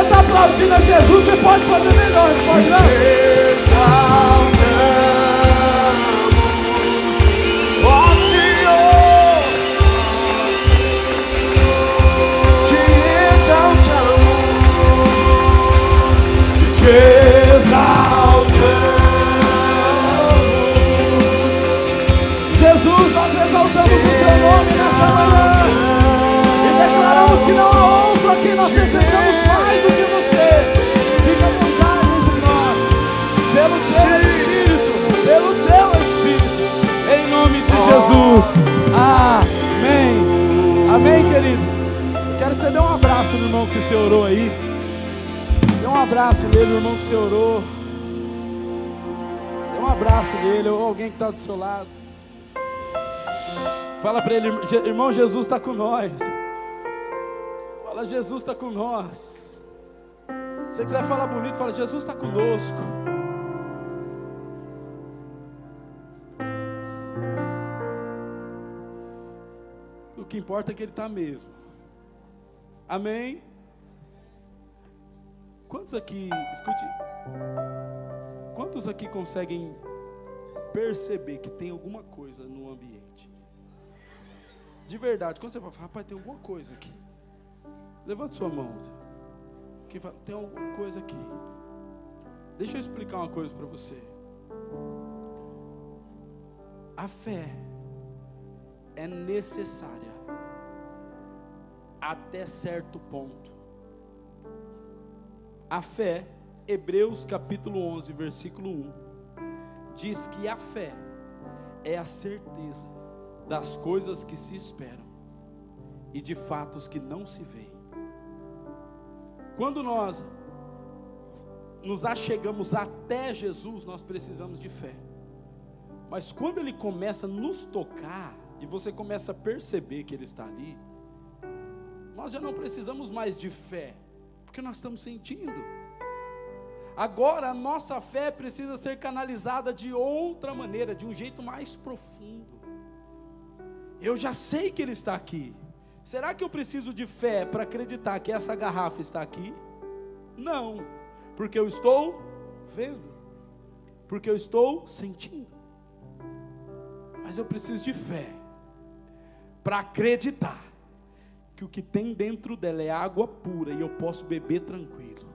está aplaudindo a Jesus, você pode fazer melhor, pode não? Te exaltamos, ó Senhor, te exaltamos, te exaltamos. Jesus, nós exaltamos o teu nome nessa manhã e declaramos que não há outro a quem nós desejamos mais do que você. Fica à vontade entre nós, pelo teu Espírito, pelo teu Espírito, em nome de Jesus. Amém. Amém, querido. Quero que você dê um abraço no irmão que você orou aí. Dê um abraço nele, no irmão que você orou. Dê um abraço nele, ou alguém que está do seu lado. Fala para ele, irmão, Jesus está com nós. Fala, Jesus está com nós. Se você quiser falar bonito, fala, Jesus está conosco. O que importa é que Ele está mesmo. Amém? Quantos aqui, escute, quantos aqui conseguem perceber que tem alguma coisa no ambiente? De verdade, quando você fala, rapaz, tem alguma coisa aqui. Levante sua mão. Quem fala, tem alguma coisa aqui. Deixa eu explicar uma coisa para você. A fé é necessária até certo ponto. A fé, Hebreus capítulo 11, versículo 1, diz que a fé é a certeza das coisas que se esperam e de fatos que não se veem. Quando nós nos achegamos até Jesus, nós precisamos de fé. Mas quando Ele começa a nos tocar, e você começa a perceber que Ele está ali, nós já não precisamos mais de fé, porque nós estamos sentindo. Agora a nossa fé precisa ser canalizada de outra maneira, de um jeito mais profundo. Eu já sei que Ele está aqui. Será que eu preciso de fé para acreditar que essa garrafa está aqui? Não, porque eu estou vendo, porque eu estou sentindo. Mas eu preciso de fé para acreditar que o que tem dentro dela é água pura e eu posso beber tranquilo.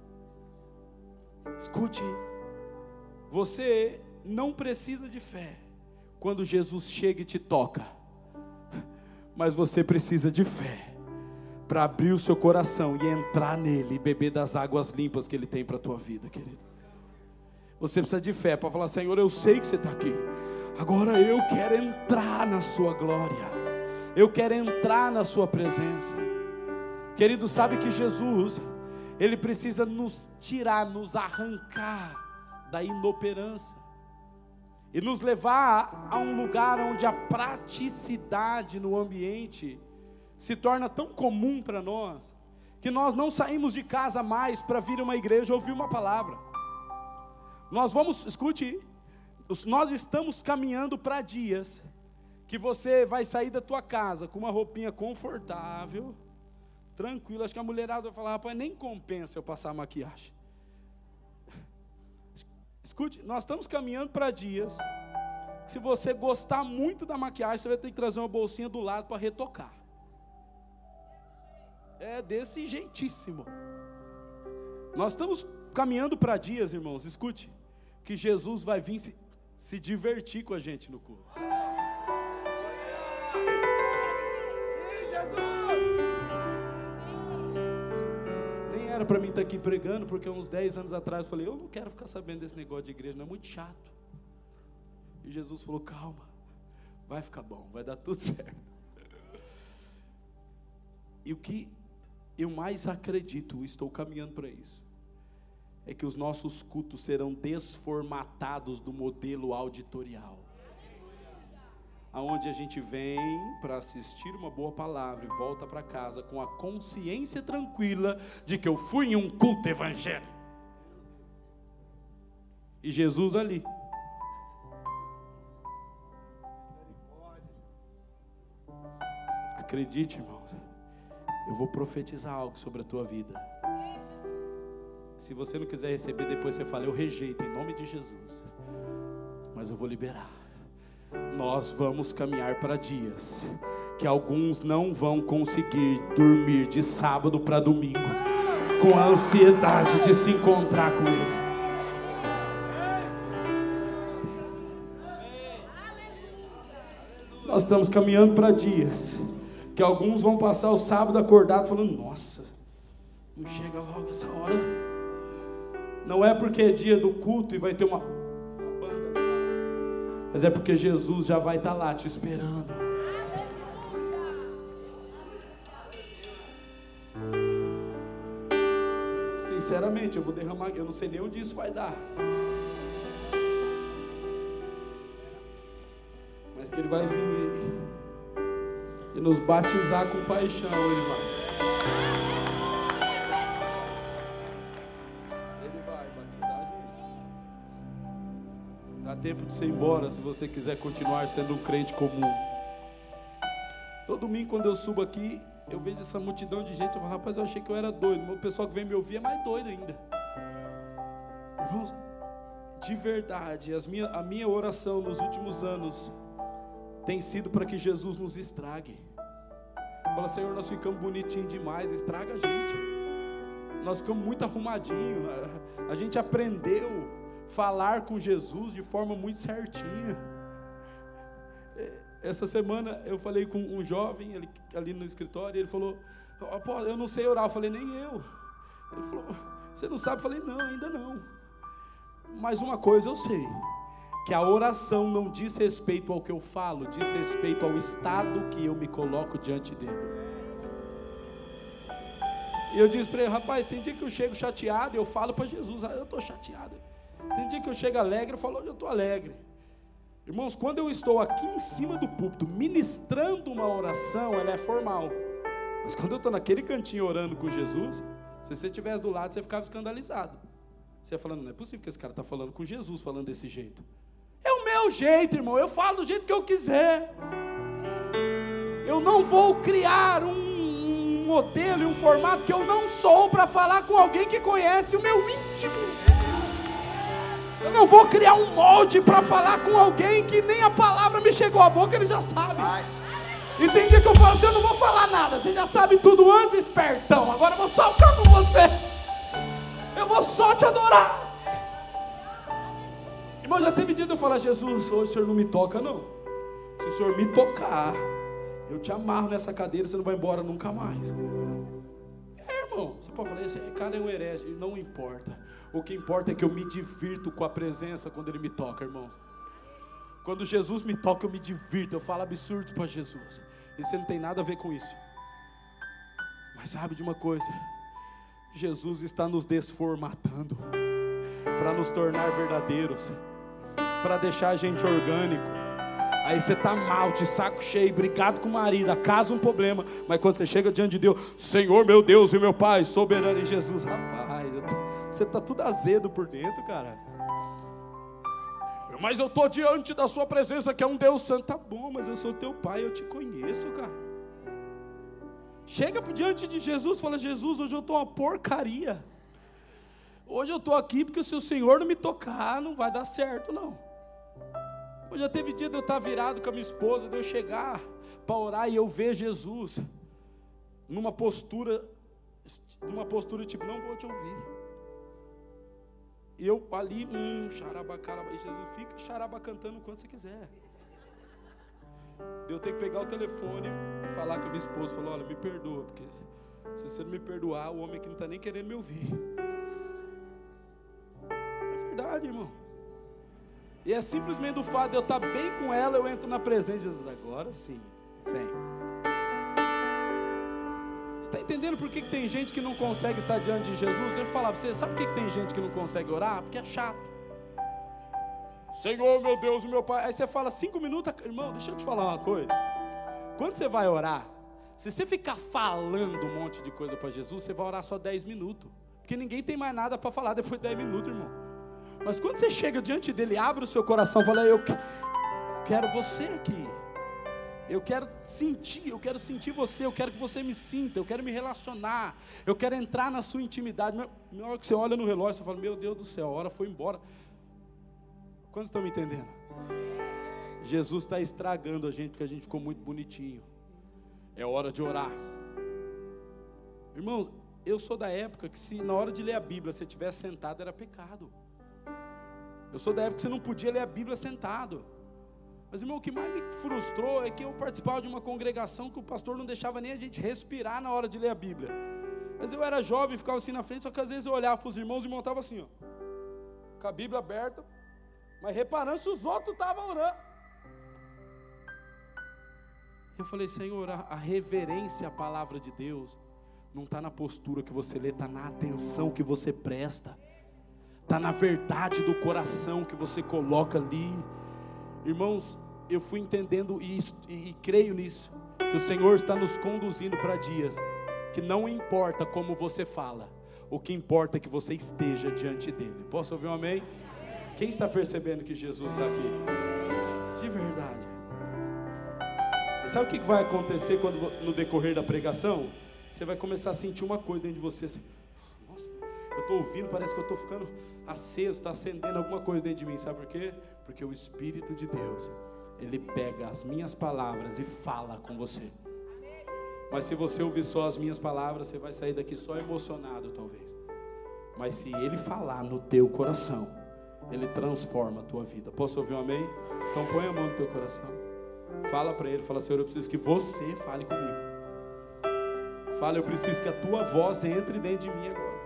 Escute, você não precisa de fé quando Jesus chega e te toca. Mas você precisa de fé para abrir o seu coração e entrar nele e beber das águas limpas que Ele tem para a tua vida, querido. Você precisa de fé para falar, Senhor, eu sei que você está aqui. Agora eu quero entrar na sua glória. Eu quero entrar na sua presença. Querido, sabe que Jesus, Ele precisa nos tirar, nos arrancar da inoperância e nos levar a um lugar onde a praticidade no ambiente se torna tão comum para nós, que nós não saímos de casa mais para vir a uma igreja ouvir uma palavra. Nós vamos, escute, nós estamos caminhando para dias que você vai sair da tua casa com uma roupinha confortável, tranquila. Acho que a mulherada vai falar, rapaz, nem compensa eu passar maquiagem. Escute, nós estamos caminhando para dias que, se você gostar muito da maquiagem, você vai ter que trazer uma bolsinha do lado para retocar. É desse jeitíssimo. Nós estamos caminhando para dias, irmãos, escute, que Jesus vai vir se divertir com a gente no culto. Sim, Jesus! Nem era para mim estar aqui pregando, porque uns 10 anos atrás eu falei, eu não quero ficar sabendo desse negócio de igreja, não é muito chato. E Jesus falou, calma, vai ficar bom, vai dar tudo certo. E o que eu mais acredito, estou caminhando para isso, é que os nossos cultos serão desformatados do modelo auditorial, aonde a gente vem para assistir uma boa palavra e volta para casa com a consciência tranquila de que eu fui em um culto evangélico e Jesus ali. Acredite, irmãos, eu vou profetizar algo sobre a tua vida. Se você não quiser receber, depois você fala, eu rejeito em nome de Jesus. Mas eu vou liberar. Nós vamos caminhar para dias que alguns não vão conseguir dormir de sábado para domingo, com a ansiedade de se encontrar com Ele. Nós estamos caminhando para dias que alguns vão passar o sábado acordado falando, nossa, não chega logo essa hora. Não é porque é dia do culto e vai ter uma banda, mas é porque Jesus já vai estar lá te esperando. Sinceramente, eu vou derramar, eu não sei nem onde isso vai dar, mas que Ele vai vir e nos batizar com paixão. Ele vai batizar a gente. Dá tempo de você ir embora se você quiser continuar sendo um crente comum. Todo domingo quando eu subo aqui, eu vejo essa multidão de gente, eu falo, rapaz, eu achei que eu era doido. O pessoal que vem me ouvir é mais doido ainda. Irmãos, de verdade, a minha oração nos últimos anos tem sido para que Jesus nos estrague. Fala, Senhor, nós ficamos bonitinhos demais, estraga a gente. Nós ficamos muito arrumadinhos. A gente aprendeu a falar com Jesus de forma muito certinha. Essa semana eu falei com um jovem ali no escritório, e ele falou, eu não sei orar. Eu falei, nem eu. Ele falou, você não sabe? Eu falei, não, ainda não. Mas uma coisa eu sei, que a oração não diz respeito ao que eu falo, diz respeito ao estado que eu me coloco diante dele. E eu disse para ele, rapaz, tem dia que eu chego chateado e eu falo para Jesus, eu estou chateado. Tem dia que eu chego alegre, eu falo, hoje eu estou alegre. Irmãos, quando eu estou aqui em cima do púlpito, ministrando uma oração, ela é formal. Mas quando eu estou naquele cantinho orando com Jesus, se você estivesse do lado, você ficava escandalizado. Você ia falando, não é possível que esse cara está falando com Jesus, falando desse jeito. É o meu jeito, irmão, eu falo do jeito que eu quiser. Eu não vou criar um modelo e um formato que eu não sou para falar com alguém que conhece o meu íntimo. Eu não vou criar um molde para falar com alguém que nem a palavra me chegou à boca, ele já sabe. E tem dia que eu falo assim, eu não vou falar nada, você já sabe tudo antes, espertão. Agora eu vou só ficar com você. Eu vou só te adorar. Irmão, já teve dia de eu falar, Jesus, hoje o Senhor não me toca não. Se o Senhor me tocar, eu te amarro nessa cadeira, você não vai embora nunca mais. Irmão, você pode falar, esse cara é um herege, não importa. O que importa é que eu me divirto com a presença quando Ele me toca, irmãos. Quando Jesus me toca, eu me divirto, eu falo absurdos para Jesus. E você não tem nada a ver com isso. Mas sabe de uma coisa? Jesus está nos desformatando para nos tornar verdadeiros, para deixar a gente orgânico. Aí você está mal, de saco cheio, brigado com o marido, a casa um problema. Mas quando você chega diante de Deus, Senhor meu Deus e meu Pai, soberano em Jesus, rapaz, você está tudo azedo por dentro, cara. Mas eu estou diante da sua presença, que é um Deus santo. Tá bom, mas eu sou teu pai, eu te conheço, cara. Chega diante de Jesus e fala, Jesus, hoje eu estou uma porcaria. Hoje eu estou aqui porque se o Senhor não me tocar, não vai dar certo, não. Hoje já teve dia de eu estar virado com a minha esposa, de eu chegar para orar e eu ver Jesus numa postura tipo, não vou te ouvir. E eu ali, xarabacaraba, e Jesus, fica xaraba cantando quando você quiser. Eu tenho que pegar o telefone e falar com a minha esposa, falar, olha, me perdoa, porque se você não me perdoar, o homem aqui não está nem querendo me ouvir. É verdade, irmão. E é simplesmente o fato de eu estar bem com ela, eu entro na presença de Jesus. Agora sim, vem. Você está entendendo por que tem gente que não consegue estar diante de Jesus? Eu vou falar para você, sabe por que tem gente que não consegue orar? Porque é chato. Senhor, meu Deus, meu Pai. Aí você fala 5 minutos, irmão, deixa eu te falar uma coisa. Quando você vai orar, se você ficar falando um monte de coisa para Jesus, você vai orar só 10 minutos. Porque ninguém tem mais nada para falar depois de 10 minutos, irmão. Mas quando você chega diante dele, abre o seu coração e fala, eu quero você aqui. Eu quero sentir você, eu quero que você me sinta, eu quero me relacionar, eu quero entrar na sua intimidade. Na hora que você olha no relógio, você fala, meu Deus do céu, a hora foi embora. Quantos estão me entendendo? Jesus está estragando a gente, porque a gente ficou muito bonitinho. É hora de orar. Irmãos, eu sou da época que se na hora de ler a Bíblia, você estivesse sentado, era pecado. Eu sou da época que você não podia ler a Bíblia sentado. Mas, irmão, o que mais me frustrou é que eu participava de uma congregação que o pastor não deixava nem a gente respirar na hora de ler a Bíblia. Mas eu era jovem, ficava assim na frente, só que às vezes eu olhava para os irmãos e estavam assim, ó, com a Bíblia aberta, mas reparando se os outros estavam orando. Eu falei, Senhor, a reverência à palavra de Deus não está na postura que você lê, está na atenção que você presta, está na verdade do coração que você coloca ali. Irmãos, eu fui entendendo isso e creio nisso, que o Senhor está nos conduzindo para dias que não importa como você fala, o que importa é que você esteja diante dele. Posso ouvir um amém? Quem está percebendo que Jesus está aqui? De verdade. E sabe o que vai acontecer quando, no decorrer da pregação? Você vai começar a sentir uma coisa dentro de você assim, nossa, eu estou ouvindo, parece que eu estou ficando aceso, está acendendo alguma coisa dentro de mim. Sabe por quê? Porque o Espírito de Deus, Ele pega as minhas palavras e fala com você. Mas se você ouvir só as minhas palavras, você vai sair daqui só emocionado talvez. Mas se Ele falar no teu coração, Ele transforma a tua vida. Posso ouvir um amém? Então põe a mão no teu coração. Fala para Ele, fala, Senhor, eu preciso que você fale comigo. Fala, eu preciso que a tua voz entre dentro de mim agora.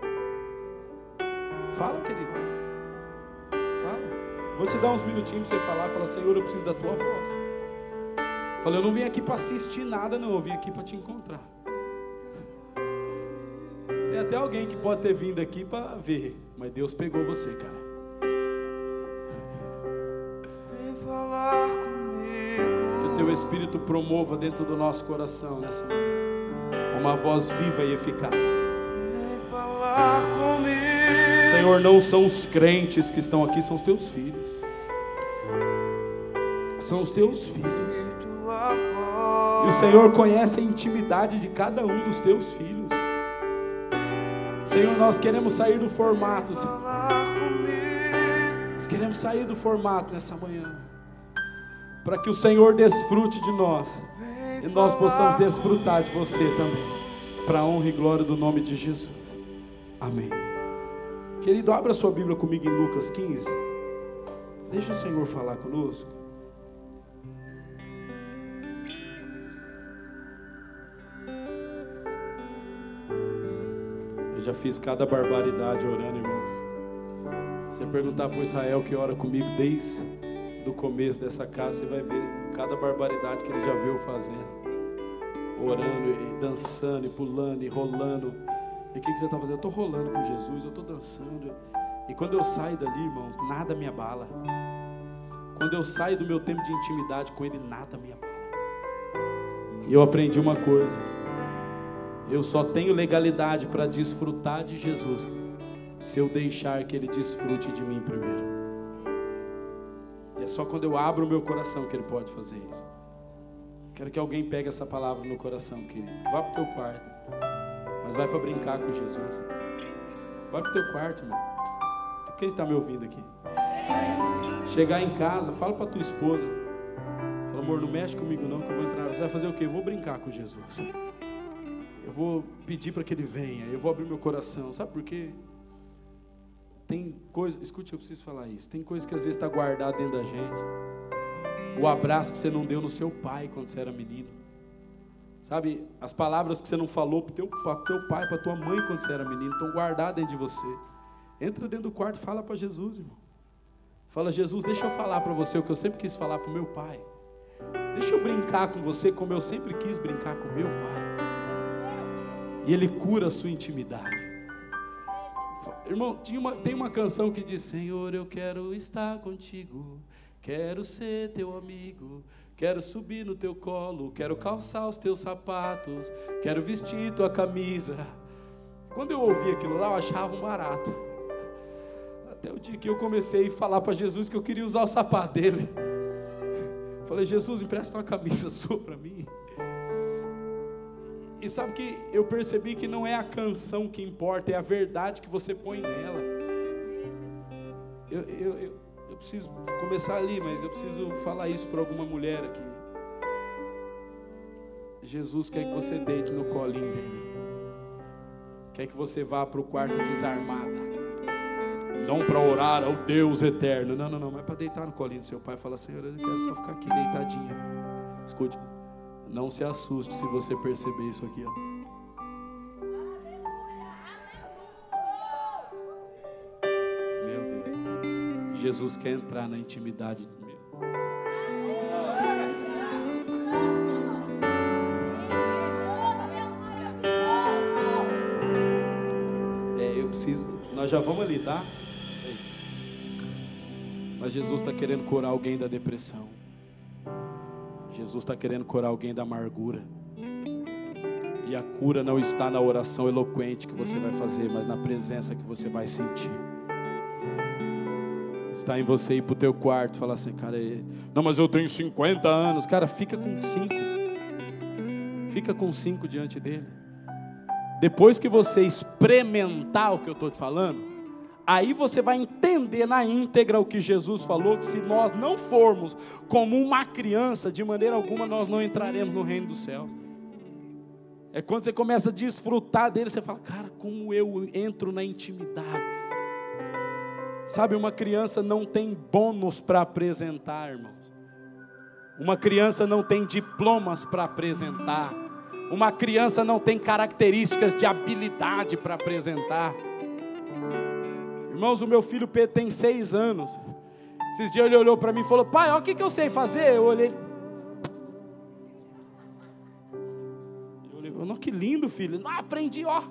Fala, querido. Fala. Vou te dar uns minutinhos para você falar. Fala, Senhor, eu preciso da tua voz. Fala, eu não vim aqui para assistir nada, não. Eu vim aqui para te encontrar. Tem até alguém que pode ter vindo aqui para ver, mas Deus pegou você, cara. Vem falar comigo. Que o teu Espírito promova dentro do nosso coração nessa manhã uma voz viva e eficaz. Vem falar comigo. Senhor, não são os crentes que estão aqui, são os teus filhos. São os teus filhos. E o Senhor conhece a intimidade de cada um dos teus filhos. Senhor, nós queremos sair do formato, Senhor. Nós queremos sair do formato nessa manhã, para que o Senhor desfrute de nós e nós possamos desfrutar de você também, para a honra e glória do nome de Jesus. Amém. Querido, abra sua Bíblia comigo em Lucas 15. Deixa o Senhor falar conosco. Eu já fiz cada barbaridade orando, irmãos. Se você perguntar para o Israel que ora comigo desde o começo dessa casa, você vai ver cada barbaridade que ele já viu fazendo. Orando e dançando e pulando e rolando. E o que você está fazendo? Eu estou rolando com Jesus, eu estou dançando. E quando eu saio dali, irmãos, nada me abala. Quando eu saio do meu tempo de intimidade com Ele, nada me abala. E eu aprendi uma coisa: eu só tenho legalidade para desfrutar de Jesus se eu deixar que Ele desfrute de mim primeiro. E é só quando eu abro o meu coração que Ele pode fazer isso. Quero que alguém pegue essa palavra no coração, querido. Vá para o teu quarto, mas vai para brincar com Jesus. Vai para o teu quarto, irmão. Quem está me ouvindo aqui? Chegar em casa, fala para tua esposa. Fala, amor, não mexe comigo não, que eu vou entrar. Você vai fazer o quê? Eu vou brincar com Jesus. Eu vou pedir para que Ele venha. Eu vou abrir meu coração. Sabe por quê? Tem coisa, escute, eu preciso falar isso. Tem coisa que às vezes está guardada dentro da gente. O abraço que você não deu no seu pai quando você era menino. Sabe, as palavras que você não falou para o teu pai, para tua mãe quando você era menino, estão guardadas dentro de você. Entra dentro do quarto e fala para Jesus, irmão. Fala, Jesus, deixa eu falar para você o que eu sempre quis falar para o meu pai. Deixa eu brincar com você como eu sempre quis brincar com o meu pai. E Ele cura a sua intimidade. Irmão, tem uma canção que diz: Senhor, eu quero estar contigo, quero ser teu amigo, quero subir no teu colo, quero calçar os teus sapatos, quero vestir tua camisa. Quando eu ouvi aquilo lá, eu achava um barato. Até o dia que eu comecei a falar para Jesus que eu queria usar o sapato dele. Falei, Jesus, empresta uma camisa sua para mim. E sabe que eu percebi que não é a canção que importa, é a verdade que você põe nela. Eu preciso começar ali, mas eu preciso falar isso para alguma mulher aqui. Jesus quer que você deite no colinho dele. Quer que você vá para o quarto desarmada. Não para orar ao Deus eterno. Não, mas para deitar no colinho do seu pai. Fala, Senhor, eu quero só ficar aqui deitadinha. Escute, não se assuste se você perceber isso aqui, ó. Meu Deus, Jesus quer entrar na intimidade do meu. Eu preciso. Nós já vamos ali, tá? Mas Jesus está querendo curar alguém da depressão. Jesus está querendo curar alguém da amargura. E a cura não está na oração eloquente que você vai fazer, mas na presença que você vai sentir. Está em você ir para o teu quarto e falar assim, cara, não, mas eu tenho 50 anos. Cara, fica com 5. Fica com 5 diante dele. Depois que você experimentar o que eu estou te falando, aí você vai entender na íntegra o que Jesus falou, que se nós não formos como uma criança, de maneira alguma nós não entraremos no reino dos céus. É quando você começa a desfrutar dele, você fala, cara, como eu entro na intimidade. Sabe, uma criança não tem bônus para apresentar, irmãos. Uma criança não tem diplomas para apresentar. Uma criança não tem características de habilidade para apresentar. Irmãos, o meu filho Pedro tem 6 anos. Esses dias ele olhou para mim e falou, pai, olha o que eu sei fazer. Eu olhei, não, que lindo, filho. Não, aprendi, ó.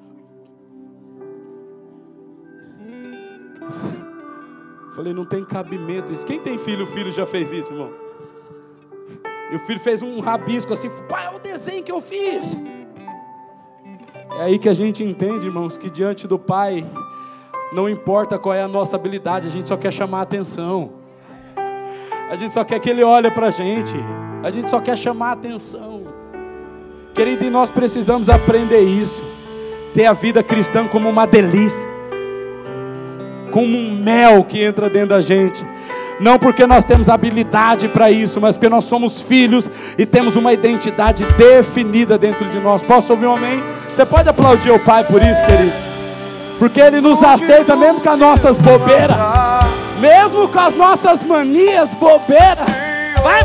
Falei, não tem cabimento isso. Quem tem filho, o filho já fez isso, irmão. E o filho fez um rabisco assim, pai, olha o desenho que eu fiz. É aí que a gente entende, irmãos, que diante do pai, não importa qual é a nossa habilidade, a gente só quer chamar a atenção. A gente só quer que ele olhe para a gente. A gente só quer chamar a atenção. Querido, e nós precisamos aprender isso. Ter a vida cristã como uma delícia. Como um mel que entra dentro da gente. Não porque nós temos habilidade para isso, mas porque nós somos filhos e temos uma identidade definida dentro de nós. Posso ouvir um amém? Você pode aplaudir o Pai por isso, querido? Porque Ele nos aceita mesmo com as nossas bobeiras. Mesmo com as nossas manias bobeiras. Vai.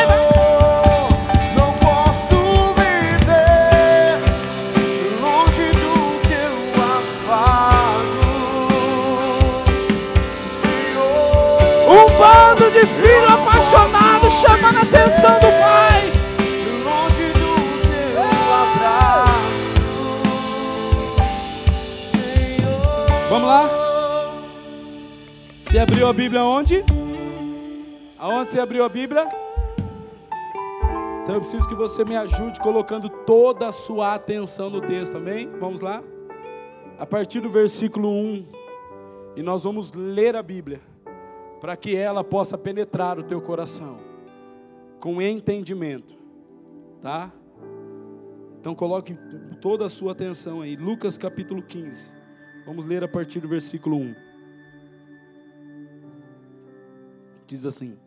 Não posso viver longe do teu afago, Senhor. Um bando de filho apaixonado chamando a atenção do Pai. Longe do teu abraço, Senhor. Vamos lá? Você abriu a Bíblia onde? Aonde você abriu a Bíblia? Então eu preciso que você me ajude colocando toda a sua atenção no texto, amém? Vamos lá? A partir do versículo 1. E nós vamos ler a Bíblia, para que ela possa penetrar o teu coração, com entendimento, tá? Então coloque toda a sua atenção aí. Lucas capítulo 15. Vamos ler a partir do versículo 1. Diz assim: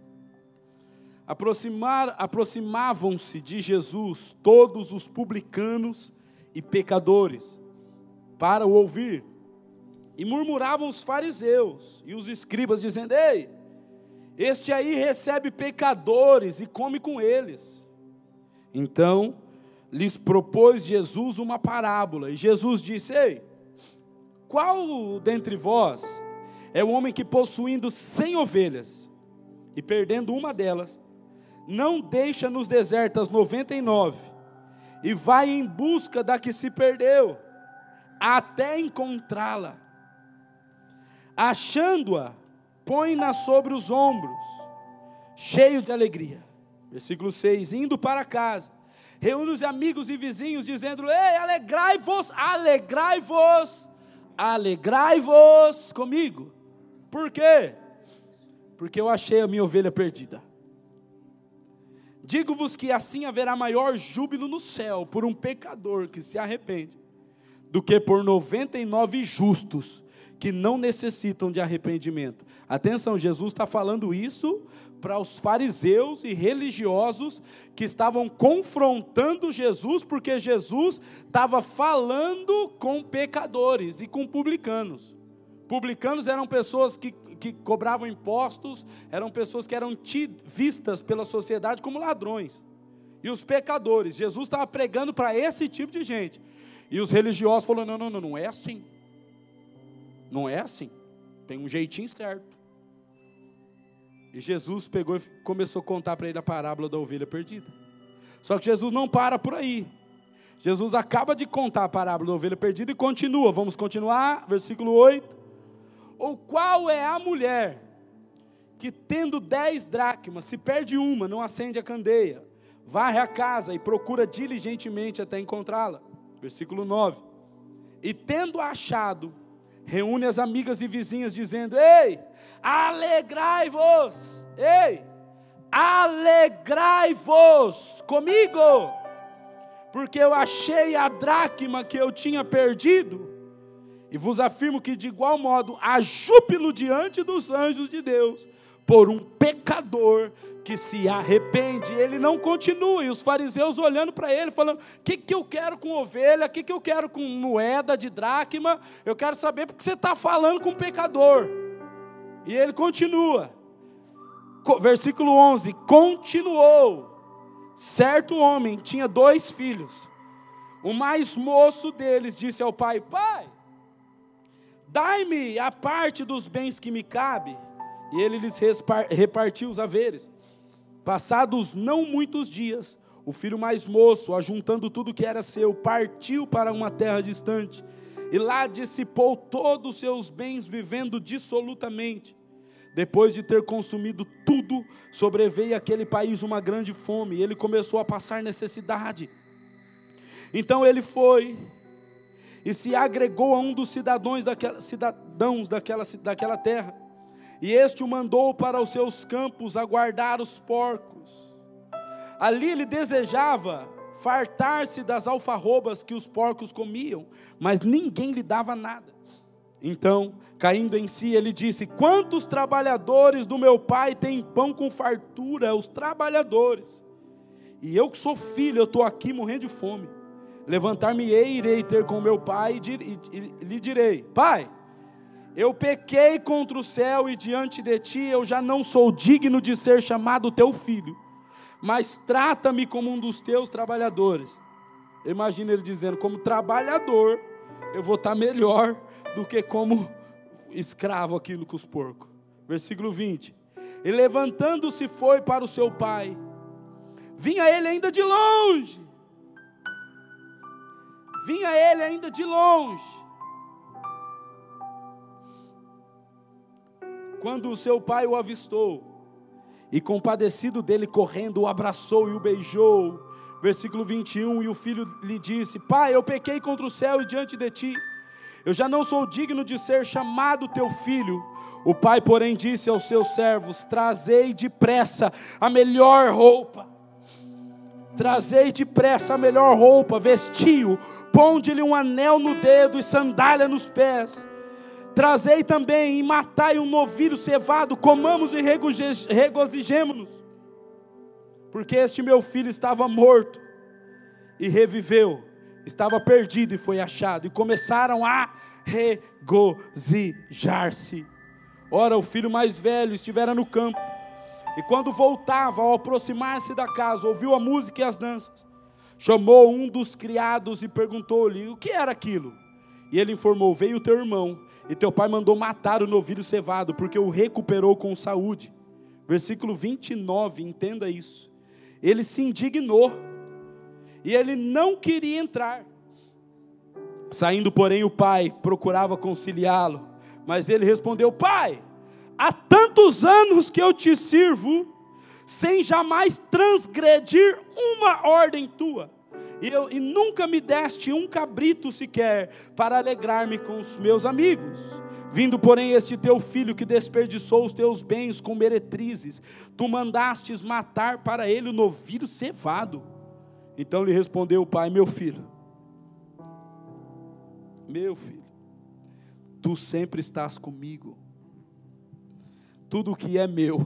aproximavam-se de Jesus todos os publicanos e pecadores para o ouvir, e murmuravam os fariseus e os escribas, dizendo: ei, este aí recebe pecadores e come com eles. Então lhes propôs Jesus uma parábola, e Jesus disse: ei, qual dentre vós é o homem que, possuindo 100 ovelhas, e perdendo uma delas, não deixa nos desertos 99, e vai em busca da que se perdeu, até encontrá-la? Achando-a, põe-na sobre os ombros, cheio de alegria. Versículo 6, indo para casa, reúne os amigos e vizinhos, dizendo: ei, alegrai-vos, alegrai-vos, alegrai-vos comigo. Por quê? Porque eu achei a minha ovelha perdida. Digo-vos que assim haverá maior júbilo no céu por um pecador que se arrepende, do que por 99 justos que não necessitam de arrependimento. Atenção, Jesus está falando isso para os fariseus e religiosos que estavam confrontando Jesus, porque Jesus estava falando com pecadores e com publicanos. Publicanos eram pessoas que cobravam impostos, eram pessoas que eram vistas pela sociedade como ladrões. E os pecadores, Jesus estava pregando para esse tipo de gente. E os religiosos falaram, não é assim. Não é assim. Tem um jeitinho certo. E Jesus pegou e começou a contar para ele a parábola da ovelha perdida. Só que Jesus não para por aí. Jesus acaba de contar a parábola da ovelha perdida e continua. Vamos continuar, versículo 8. Ou qual é a mulher que tendo 10 dracmas, se perde uma, não acende a candeia, varre a casa e procura diligentemente até encontrá-la? Versículo 9. E tendo achado, reúne as amigas e vizinhas dizendo, ei, alegrai-vos, ei, alegrai-vos comigo, porque eu achei a dracma que eu tinha perdido. E vos afirmo que de igual modo há júbilo diante dos anjos de Deus por um pecador que se arrepende. Ele não continua, e os fariseus olhando para ele, falando, o que eu quero com ovelha, o que eu quero com moeda de dracma, eu quero saber porque você está falando com um pecador. E ele continua, versículo 11, continuou, certo homem tinha 2 filhos, o mais moço deles disse ao pai, pai, dai-me a parte dos bens que me cabe. E ele lhes repartiu os haveres. Passados não muitos dias, o filho mais moço, ajuntando tudo que era seu, partiu para uma terra distante, e lá dissipou todos os seus bens, vivendo dissolutamente. Depois de ter consumido tudo, sobreveio àquele país uma grande fome, e ele começou a passar necessidade. Então ele foi e se agregou a um dos cidadãos daquela terra, e este o mandou para os seus campos a guardar os porcos. Ali ele desejava fartar-se das alfarrobas que os porcos comiam, mas ninguém lhe dava nada. Então, caindo em si, ele disse, quantos trabalhadores do meu pai têm pão com fartura? Os trabalhadores. E eu que sou filho, eu estou aqui morrendo de fome. Levantar-me-ei, irei ter com meu pai e lhe direi, pai, eu pequei contra o céu e diante de ti eu já não sou digno de ser chamado teu filho, mas trata-me como um dos teus trabalhadores. Imagina ele dizendo, como trabalhador, eu vou estar melhor do que como escravo aqui com os porcos. Versículo 20, e levantando-se foi para o seu pai, vinha ele ainda de longe, quando o seu pai o avistou, e compadecido dele correndo, o abraçou e o beijou. Versículo 21, e o filho lhe disse, pai, eu pequei contra o céu e diante de ti, eu já não sou digno de ser chamado teu filho. O pai, porém, disse aos seus servos, trazei depressa a melhor roupa, vestiu, ponde-lhe um anel no dedo e sandália nos pés. Trazei também e matai um novilho cevado, comamos e regozijemo-nos. Porque este meu filho estava morto e reviveu, estava perdido e foi achado. E começaram a regozijar-se. Ora, o filho mais velho estivera no campo, e quando voltava, ao aproximar-se da casa, ouviu a música e as danças. Chamou um dos criados e perguntou-lhe, o que era aquilo? E ele informou, veio teu irmão, e teu pai mandou matar o novilho cevado, porque o recuperou com saúde. Versículo 29, entenda isso. Ele se indignou, e ele não queria entrar. Saindo, porém, o pai procurava conciliá-lo, mas ele respondeu, pai, há tantos anos que eu te sirvo, sem jamais transgredir uma ordem tua, e nunca me deste um cabrito sequer, para alegrar-me com os meus amigos. Vindo, porém, este teu filho que desperdiçou os teus bens com meretrizes, tu mandastes matar para ele o novilho cevado. Então lhe respondeu o pai: meu filho, tu sempre estás comigo, tudo que é meu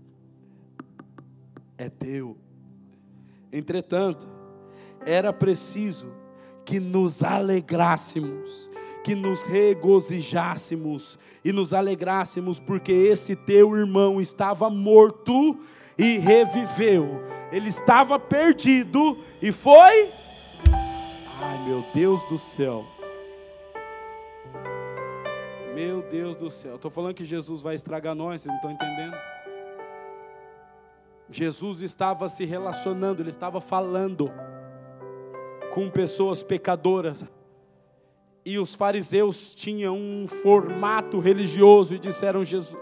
é teu. Entretanto, era preciso que nos alegrássemos, que nos regozijássemos e nos alegrássemos, porque esse teu irmão estava morto e reviveu. Ele estava perdido e foi... Ai, meu Deus do céu. Meu Deus do céu. Estou falando que Jesus vai estragar nós, vocês não estão entendendo? Jesus estava se relacionando, ele estava falando com pessoas pecadoras. E os fariseus tinham um formato religioso e disseram: Jesus,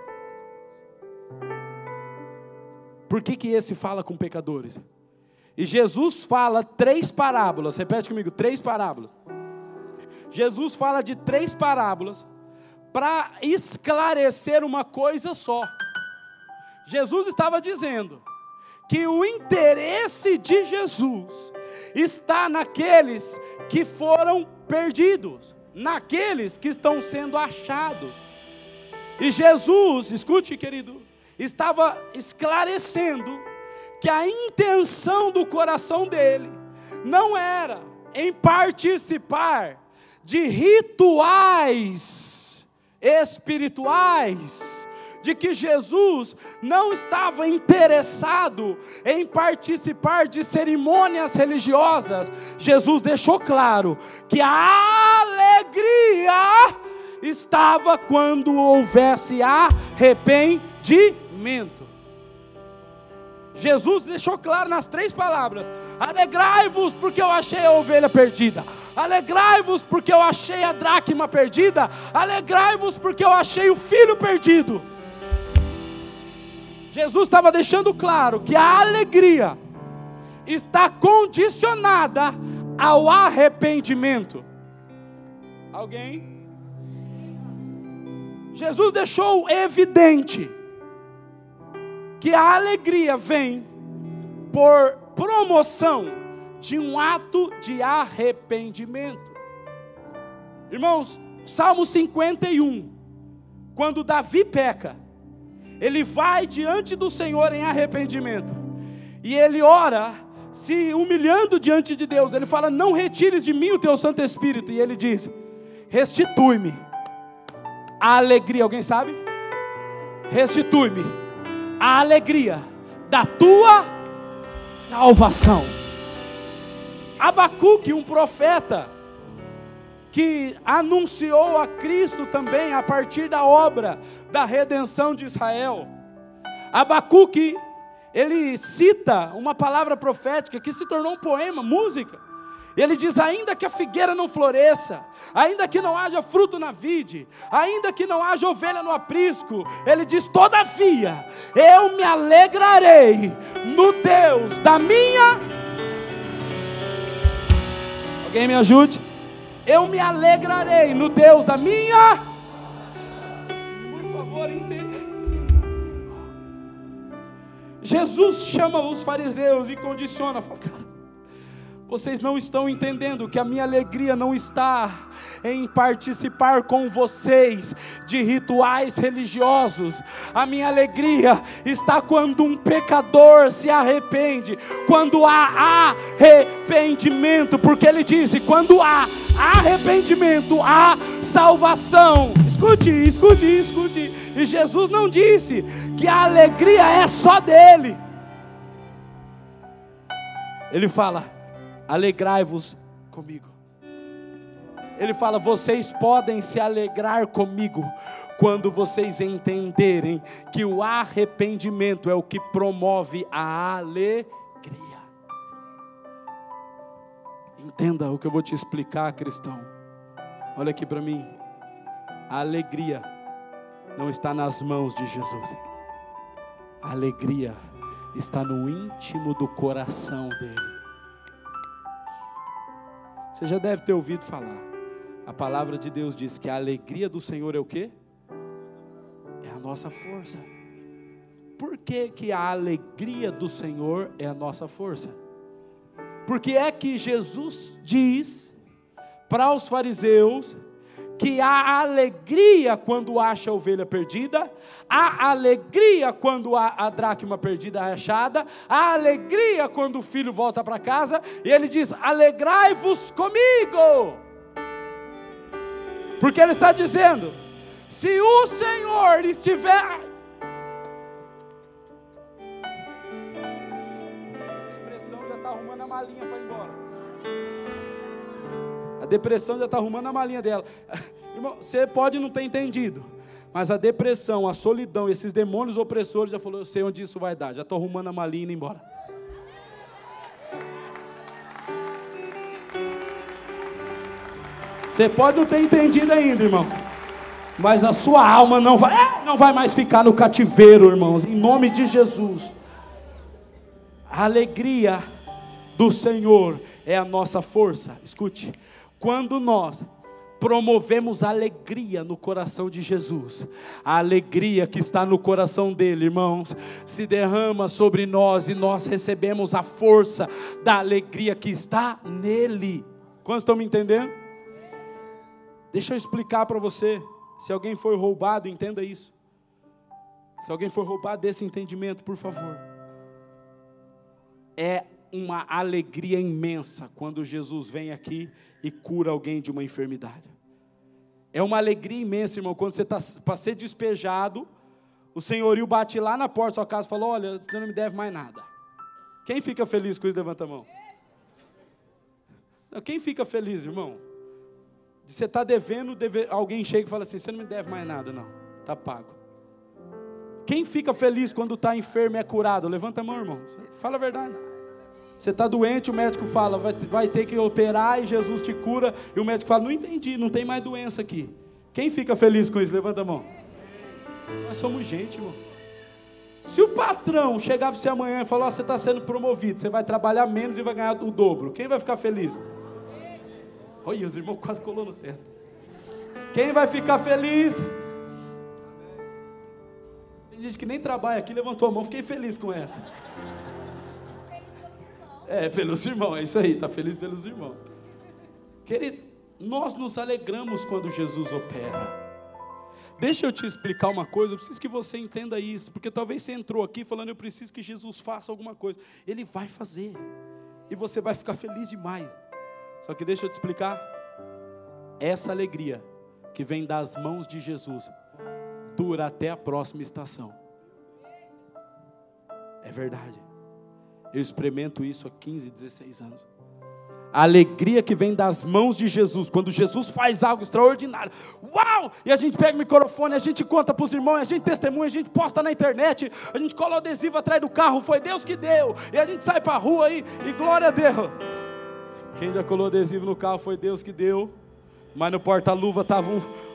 por que esse fala com pecadores? E Jesus fala 3 parábolas, repete comigo, 3 parábolas. Jesus fala de 3 parábolas para esclarecer uma coisa só. Jesus estava dizendo que o interesse de Jesus está naqueles que foram perdidos, naqueles que estão sendo achados. E Jesus, escute, querido, estava esclarecendo que a intenção do coração dele não era em participar de rituais espirituais, de que Jesus não estava interessado em participar de cerimônias religiosas. Jesus deixou claro que a alegria estava quando houvesse arrependimento. Jesus deixou claro nas 3 palavras: alegrai-vos porque eu achei a ovelha perdida, alegrai-vos porque eu achei a dracma perdida, alegrai-vos porque eu achei o filho perdido. Jesus estava deixando claro que a alegria está condicionada ao arrependimento. Alguém? Jesus deixou evidente que a alegria vem por promoção de um ato de arrependimento. Irmãos, Salmo 51, quando Davi peca, ele vai diante do Senhor em arrependimento, e ele ora, se humilhando diante de Deus. Ele fala: não retires de mim o teu Santo Espírito. E ele diz: restitui-me a alegria. Alguém sabe? Restitui-me a alegria da tua salvação. Abacuque, um profeta que anunciou a Cristo também a partir da obra da redenção de Israel. Abacuque, ele cita uma palavra profética que se tornou um poema, música. Ele diz: ainda que a figueira não floresça, ainda que não haja fruto na vide, ainda que não haja ovelha no aprisco, ele diz: todavia eu me alegrarei no Deus da minha... Alguém me ajude? Eu me alegrarei no Deus da minha... Por favor, entenda. Jesus chama os fariseus e condiciona, fala: cara, vocês não estão entendendo que a minha alegria não está em participar com vocês de rituais religiosos. A minha alegria está quando um pecador se arrepende, quando há arrependimento, porque ele disse: quando há arrependimento, há salvação. Escute. E Jesus não disse que a alegria é só dele. Ele fala: alegrai-vos comigo. Ele fala: vocês podem se alegrar comigo quando vocês entenderem que o arrependimento é o que promove a alegria. Entenda o que eu vou te explicar, cristão. Olha aqui para mim. A alegria não está nas mãos de Jesus. A alegria está no íntimo do coração dele. Você já deve ter ouvido falar: A palavra de Deus diz que a alegria do Senhor é o quê? É a nossa força. Por que que a alegria do Senhor é a nossa força? Porque é que Jesus diz para os fariseus que há alegria quando acha a ovelha perdida, há alegria quando a dracma perdida é achada, há alegria quando o filho volta para casa, e ele diz: alegrai-vos comigo, porque ele está dizendo, se o Senhor estiver... A depressão já está arrumando a malinha para ir embora. A depressão já está arrumando a malinha dela. Irmão, você pode não ter entendido, mas a depressão, a solidão, esses demônios opressores já falou: eu sei onde isso vai dar. Já estou arrumando a malinha e indo embora. Você pode não ter entendido ainda, irmão, mas a sua alma não vai mais ficar no cativeiro, irmãos, em nome de Jesus. A alegria do Senhor é a nossa força. Escute, quando nós promovemos a alegria no coração de Jesus, a alegria que está no coração dele, irmãos, se derrama sobre nós e nós recebemos a força da alegria que está nele. Quantos estão me entendendo? Deixa eu explicar para você. Se alguém foi roubado, entenda isso. Se alguém for roubado desse entendimento, por favor. É uma alegria imensa quando Jesus vem aqui e cura alguém de uma enfermidade. É uma alegria imensa, irmão, quando você está para ser despejado, o senhorio bate lá na porta da sua casa e fala: olha, você não me deve mais nada. Quem fica feliz com isso, levanta a mão. Não, quem fica feliz, irmão? De você estar devendo, alguém chega e fala assim: você não me deve mais nada, não, está pago. Quem fica feliz quando está enfermo e é curado? Levanta a mão, irmão, fala a verdade. Você está doente, o médico fala: vai ter que operar e Jesus te cura. E o médico fala: não entendi, não tem mais doença aqui. Quem fica feliz com isso? Levanta a mão. Nós somos gente, irmão. Se o patrão chegar para você amanhã e falar: você está sendo promovido, você vai trabalhar menos e vai ganhar o dobro, quem vai ficar feliz? Olha, os irmãos quase colou no teto. Quem vai ficar feliz? Tem gente que nem trabalha aqui, levantou a mão, fiquei feliz com essa. Pelos irmãos, é isso aí, está feliz pelos irmãos. Querido, nós nos alegramos quando Jesus opera. Deixa eu te explicar uma coisa, eu preciso que você entenda isso, porque talvez você entrou aqui falando: eu preciso que Jesus faça alguma coisa. Ele vai fazer, e você vai ficar feliz demais. Só que deixa eu te explicar, essa alegria que vem das mãos de Jesus dura até a próxima estação. É verdade. Eu experimento isso há 15, 16 anos. A alegria que vem das mãos de Jesus, quando Jesus faz algo extraordinário, uau! E a gente pega o microfone, a gente conta para os irmãos, a gente testemunha, a gente posta na internet, a gente cola o adesivo atrás do carro: foi Deus que deu. E a gente sai para a rua aí, e glória a Deus. Quem já colou adesivo no carro? Foi Deus que deu. Mas no porta-luva estava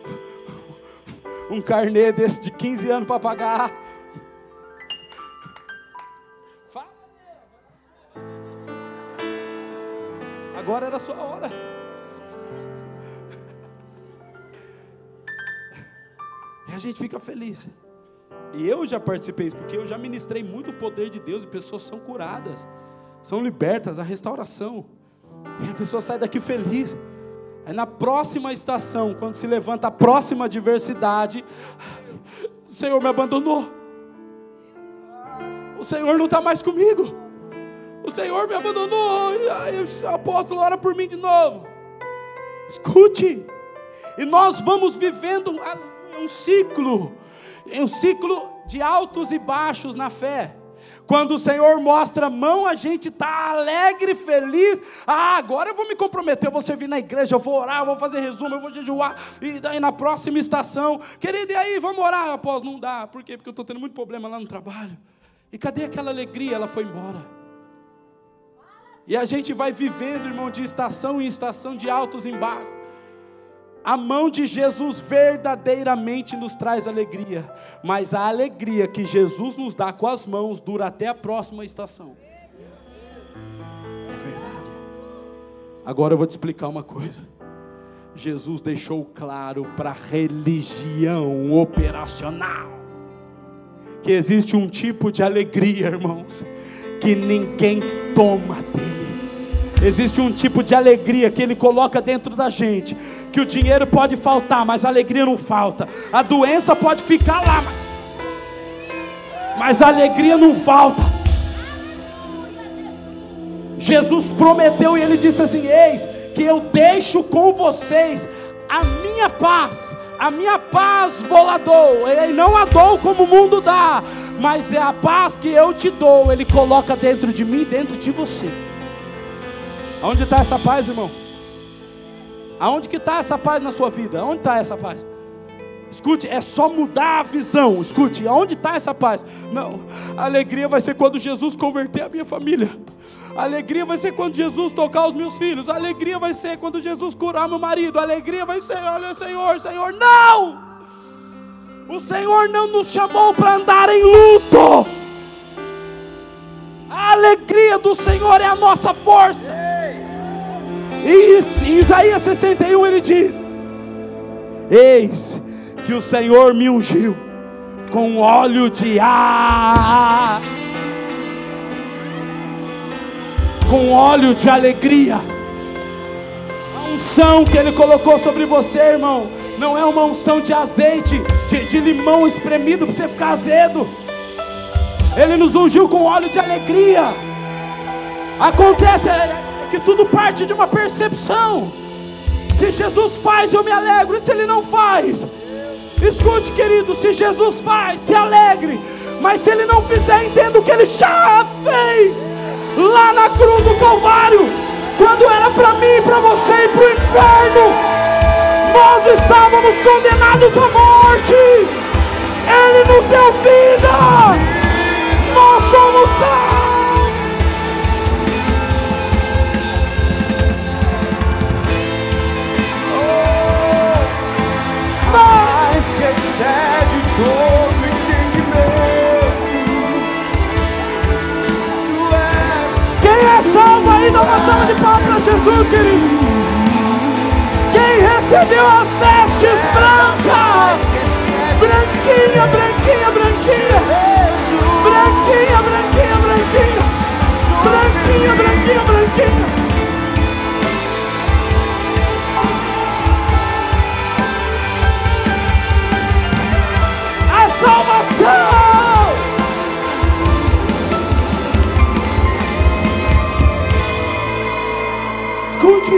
um carnê desse de 15 anos para pagar. Fala, Deus. Agora era a sua hora. E a gente fica feliz. E eu já participei, porque eu já ministrei muito o poder de Deus, e pessoas são curadas, são libertas, a restauração. E a pessoa sai daqui feliz. Aí na próxima estação, quando se levanta a próxima adversidade: o Senhor me abandonou, o Senhor não está mais comigo, o Senhor me abandonou. E aí o apóstolo ora por mim de novo. Escute, e nós vamos vivendo um ciclo de altos e baixos na fé. Quando o Senhor mostra a mão, a gente está alegre, feliz. Agora eu vou me comprometer, eu vou servir na igreja, eu vou orar, eu vou fazer resumo, eu vou jejuar. E daí na próxima estação: querido, e aí, vamos orar? Após, não dá. Por quê? Porque eu estou tendo muito problema lá no trabalho. E cadê aquela alegria? Ela foi embora. E a gente vai vivendo, irmão, de estação em estação, de altos e baixos. A mão de Jesus verdadeiramente nos traz alegria, mas a alegria que Jesus nos dá com as mãos dura até a próxima estação. É verdade. Agora eu vou te explicar uma coisa. Jesus deixou claro para a religião operacional que existe um tipo de alegria, irmãos, que ninguém toma dele. Existe um tipo de alegria que Ele coloca dentro da gente, que o dinheiro pode faltar, mas a alegria não falta. A doença pode ficar lá, mas a alegria não falta. Jesus prometeu e Ele disse assim: eis que eu deixo com vocês a minha paz vou lá dou. Ele não a dou como o mundo dá, mas é a paz que eu te dou. Ele coloca dentro de mim, dentro de você. Aonde está essa paz, irmão? Aonde que está essa paz na sua vida? Aonde está essa paz? Escute, é só mudar a visão. Escute, aonde está essa paz? Não, a alegria vai ser quando Jesus converter a minha família. A alegria vai ser quando Jesus tocar os meus filhos. A alegria vai ser quando Jesus curar meu marido. A alegria vai ser, olha, Senhor, não! O Senhor não nos chamou para andar em luto. A alegria do Senhor é a nossa força. E em Isaías 61 ele diz: eis que o Senhor me ungiu com óleo de com óleo de alegria. A unção que Ele colocou sobre você, irmão, não é uma unção de azeite, de limão espremido para você ficar azedo. Ele nos ungiu com óleo de alegria. Acontece que tudo parte de uma percepção. Se Jesus faz, eu me alegro. E se Ele não faz? Escute, querido, se Jesus faz, se alegre. Mas se Ele não fizer, entenda o que Ele já fez lá na cruz do Calvário, quando era para mim e para você ir para o inferno. Nós estávamos condenados à morte. Ele nos deu vida. Nós somos salvos. Mais que excede todo entendimento. Tu és. Quem é salvo aí, dá uma salva de palmas para Jesus, querido. Quem recebeu as vestes brancas, branquinha, branquinha, branquinha, branquinha, branquinha, branquinha, branquinha, branquinha, branquinha. A salvação. Escute.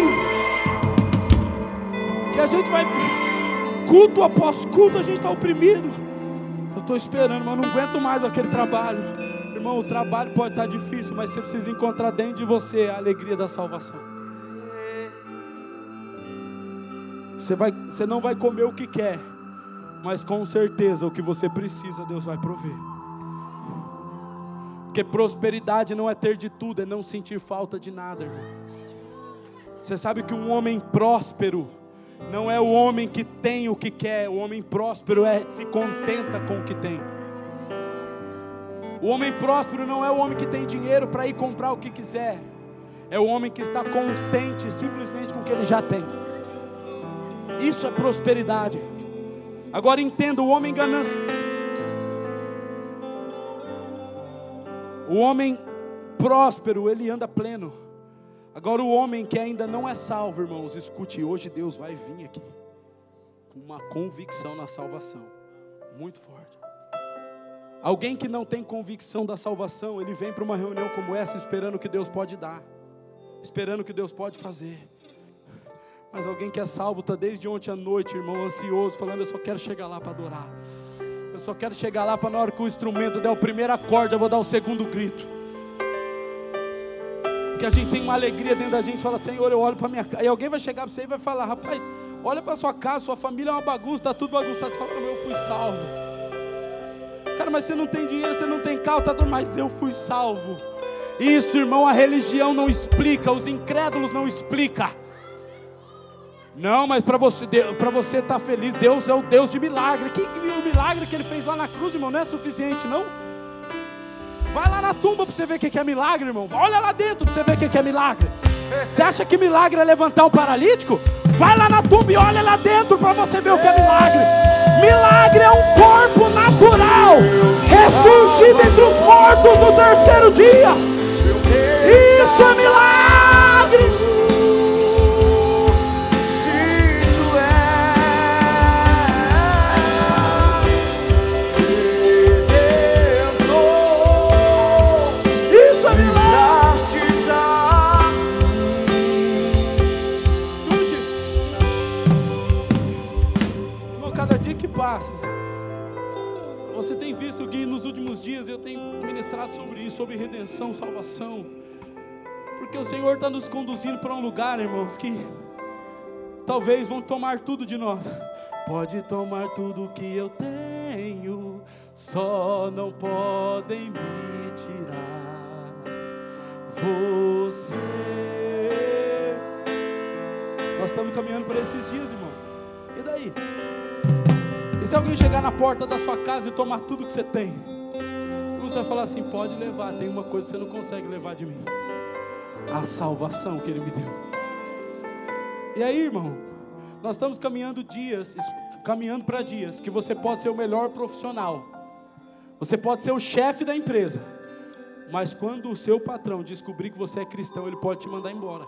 E a gente vai, culto após culto, a gente está oprimido. Eu estou esperando, mas eu não aguento mais aquele trabalho. Irmão, o trabalho pode estar difícil, mas você precisa encontrar dentro de você a alegria da salvação. Você não vai comer o que quer, mas com certeza o que você precisa, Deus vai prover. Porque prosperidade não é ter de tudo, é não sentir falta de nada, irmão. Você sabe que um homem próspero não é o homem que tem o que quer. O homem próspero se contenta com o que tem. O homem próspero não é o homem que tem dinheiro para ir comprar o que quiser. É o homem que está contente simplesmente com o que ele já tem. Isso é prosperidade. Agora entenda, o homem ganancioso, o homem próspero, ele anda pleno. Agora o homem que ainda não é salvo, irmãos, escute, hoje Deus vai vir aqui com uma convicção na salvação muito forte. Alguém que não tem convicção da salvação, ele vem para uma reunião como essa esperando que Deus pode dar, esperando que Deus pode fazer. Mas alguém que é salvo está desde ontem à noite, irmão, ansioso, falando: eu só quero chegar lá para adorar. Eu só quero chegar lá para na hora que o instrumento der o primeiro acorde, eu vou dar o segundo grito. Porque a gente tem uma alegria dentro da gente, fala: Senhor, eu olho para minha casa. E alguém vai chegar para você e vai falar: rapaz, olha para sua casa, sua família é uma bagunça, está tudo bagunçado. Você fala: eu fui salvo. Cara, mas você não tem dinheiro, você não tem carro, tá tudo, mas eu fui salvo. Isso, irmão, a religião não explica, os incrédulos não explicam. Não, mas para você estar feliz, Deus é o Deus de milagre. O milagre que Ele fez lá na cruz, irmão, não é suficiente, não? Vai lá na tumba para você ver o que é milagre, irmão. Olha lá dentro para você ver o que é milagre. Você acha que milagre é levantar um paralítico? Vai lá na tumba e olha lá dentro para você ver o que é milagre. Milagre é um corpo natural ressurgido entre os mortos no terceiro dia. Isso é milagre. Você tem visto que nos últimos dias eu tenho ministrado sobre isso, sobre redenção, salvação, porque o Senhor está nos conduzindo para um lugar, irmãos, que talvez vão tomar tudo de nós. Pode tomar tudo que eu tenho, só não podem me tirar você. Nós estamos caminhando para esses dias, irmão. E daí? E se alguém chegar na porta da sua casa e tomar tudo que você tem, você vai falar assim: pode levar, tem uma coisa que você não consegue levar de mim, a salvação que Ele me deu. E aí, irmão, nós estamos caminhando para dias que você pode ser o melhor profissional, você pode ser o chefe da empresa, mas quando o seu patrão descobrir que você é cristão, ele pode te mandar embora.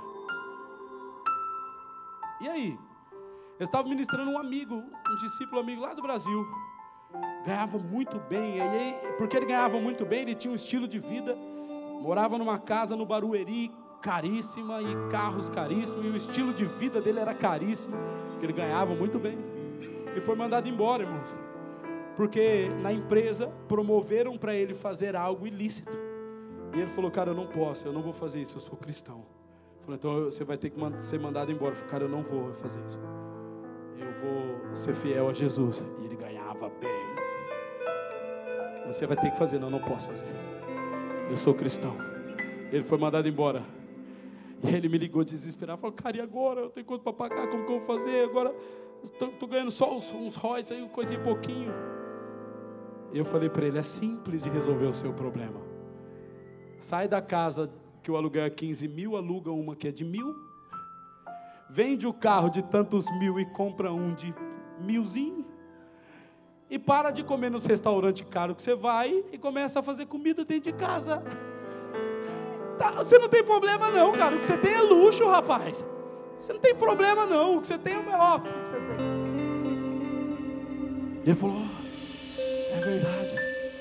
E aí? Eu estava ministrando um discípulo amigo lá do Brasil, ganhava muito bem, porque ele ganhava muito bem, ele tinha um estilo de vida, morava numa casa no Barueri, caríssima, e carros caríssimos, e o estilo de vida dele era caríssimo, porque ele ganhava muito bem, e foi mandado embora, irmãos, porque na empresa promoveram para ele fazer algo ilícito, e ele falou: cara, eu não posso, eu não vou fazer isso, eu sou cristão. Falou: então você vai ter que ser mandado embora. Eu falei: cara, eu não vou fazer isso, eu vou ser fiel a Jesus. E ele ganhava bem. Você vai ter que fazer. Não, não posso fazer, eu sou cristão. Ele foi mandado embora. E ele me ligou desesperado, falou: cara, e agora? Eu tenho quanto para pagar, como que eu vou fazer? Agora estou ganhando só uns royalties aí, coisinha pouquinho. E eu falei para ele: é simples de resolver o seu problema. Sai da casa que o aluguel é 15 mil, aluga uma que é de 1.000, vende o carro de tantos mil e compra um de 1.000zinho, e para de comer nos restaurantes caros que você vai e começa a fazer comida dentro de casa. Tá, você não tem problema não, cara, o que você tem é luxo, rapaz. Você não tem problema não, o que você tem é o melhor. E ele falou: é verdade.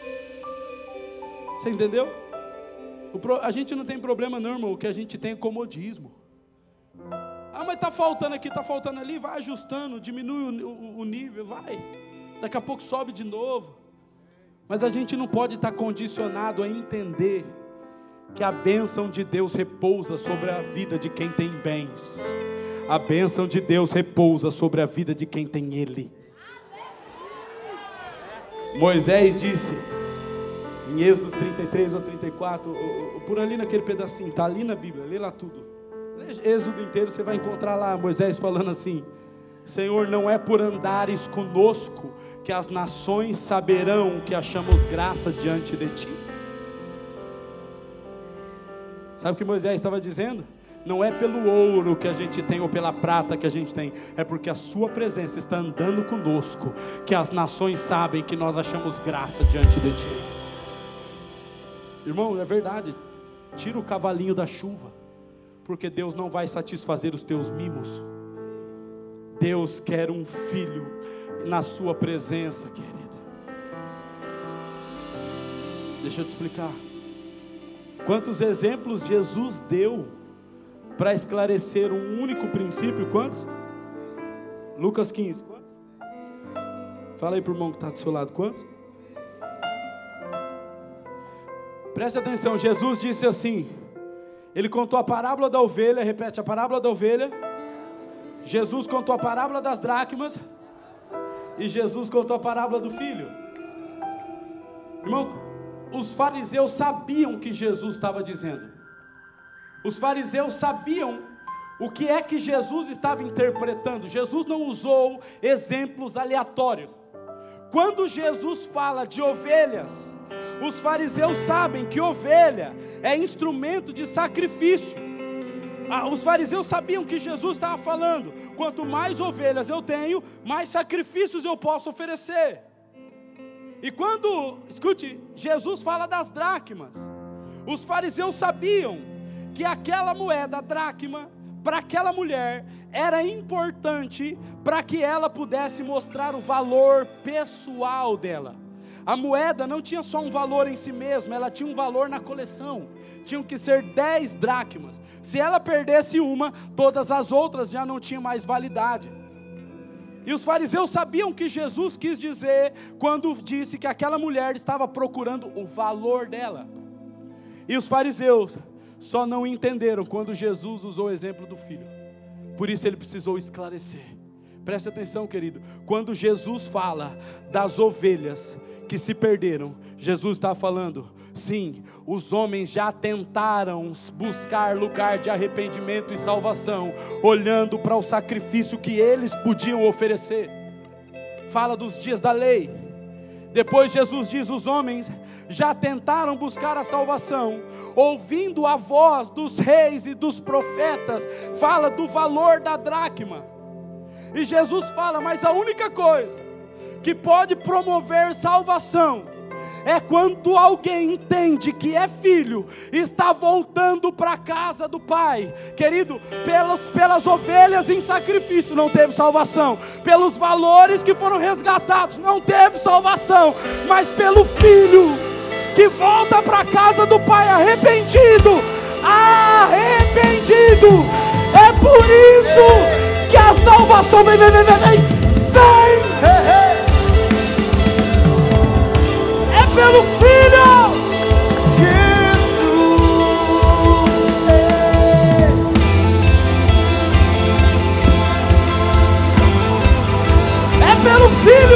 Você entendeu? A gente não tem problema não, irmão, o que a gente tem é comodismo. Ah, mas está faltando aqui, está faltando ali, vai ajustando, diminui o nível, vai. Daqui a pouco sobe de novo. Mas a gente não pode estar condicionado a entender que a bênção de Deus repousa sobre a vida de quem tem bens. A bênção de Deus repousa sobre a vida de quem tem Ele. Moisés disse, em Êxodo 33 ou 34, por ali naquele pedacinho, está ali na Bíblia, lê lá tudo. Lê Êxodo inteiro, você vai encontrar lá Moisés falando assim: Senhor, não é por andares conosco que as nações saberão que achamos graça diante de Ti. Sabe o que Moisés estava dizendo? Não é pelo ouro que a gente tem ou pela prata que a gente tem, é porque a sua presença está andando conosco, que as nações sabem que nós achamos graça diante de Ti. Irmão, é verdade, tira o cavalinho da chuva, porque Deus não vai satisfazer os teus mimos. Deus quer um filho na sua presença, querido. Deixa eu te explicar. Quantos exemplos Jesus deu para esclarecer um único princípio? Quantos? Lucas 15. Quantos? Fala aí para o irmão que está do seu lado. Quantos? Preste atenção. Jesus disse assim. Ele contou a parábola da ovelha. Repete: a parábola da ovelha. Jesus contou a parábola das dracmas. E Jesus contou a parábola do filho. Irmão, os fariseus sabiam o que Jesus estava dizendo. Os fariseus sabiam o que é que Jesus estava interpretando. Jesus não usou exemplos aleatórios. Quando Jesus fala de ovelhas, os fariseus sabem que ovelha é instrumento de sacrifício. Os fariseus sabiam que Jesus estava falando: quanto mais ovelhas eu tenho, mais sacrifícios eu posso oferecer. E quando, escute, Jesus fala das dracmas, os fariseus sabiam que aquela moeda, a dracma, para aquela mulher, era importante para que ela pudesse mostrar o valor pessoal dela. A moeda não tinha só um valor em si mesma, ela tinha um valor na coleção. Tinham que ser 10 dracmas. Se ela perdesse uma, todas as outras já não tinham mais validade. E os fariseus sabiam que Jesus quis dizer quando disse que aquela mulher estava procurando o valor dela. E os fariseus só não entenderam quando Jesus usou o exemplo do filho. Por isso ele precisou esclarecer. Preste atenção, querido. Quando Jesus fala das ovelhas que se perderam, Jesus está falando: sim, os homens já tentaram buscar lugar de arrependimento e salvação, olhando para o sacrifício que eles podiam oferecer. Fala dos dias da lei. Depois Jesus diz: os homens já tentaram buscar a salvação, ouvindo a voz dos reis e dos profetas. Fala do valor da dracma. E Jesus fala: mas a única coisa que pode promover salvação é quando alguém entende que é filho e está voltando para a casa do Pai. Querido, pelas ovelhas em sacrifício não teve salvação, pelos valores que foram resgatados não teve salvação, mas pelo filho que volta para a casa do Pai arrependido. É por isso que a salvação vem. É pelo Filho. Jesus. É pelo Filho.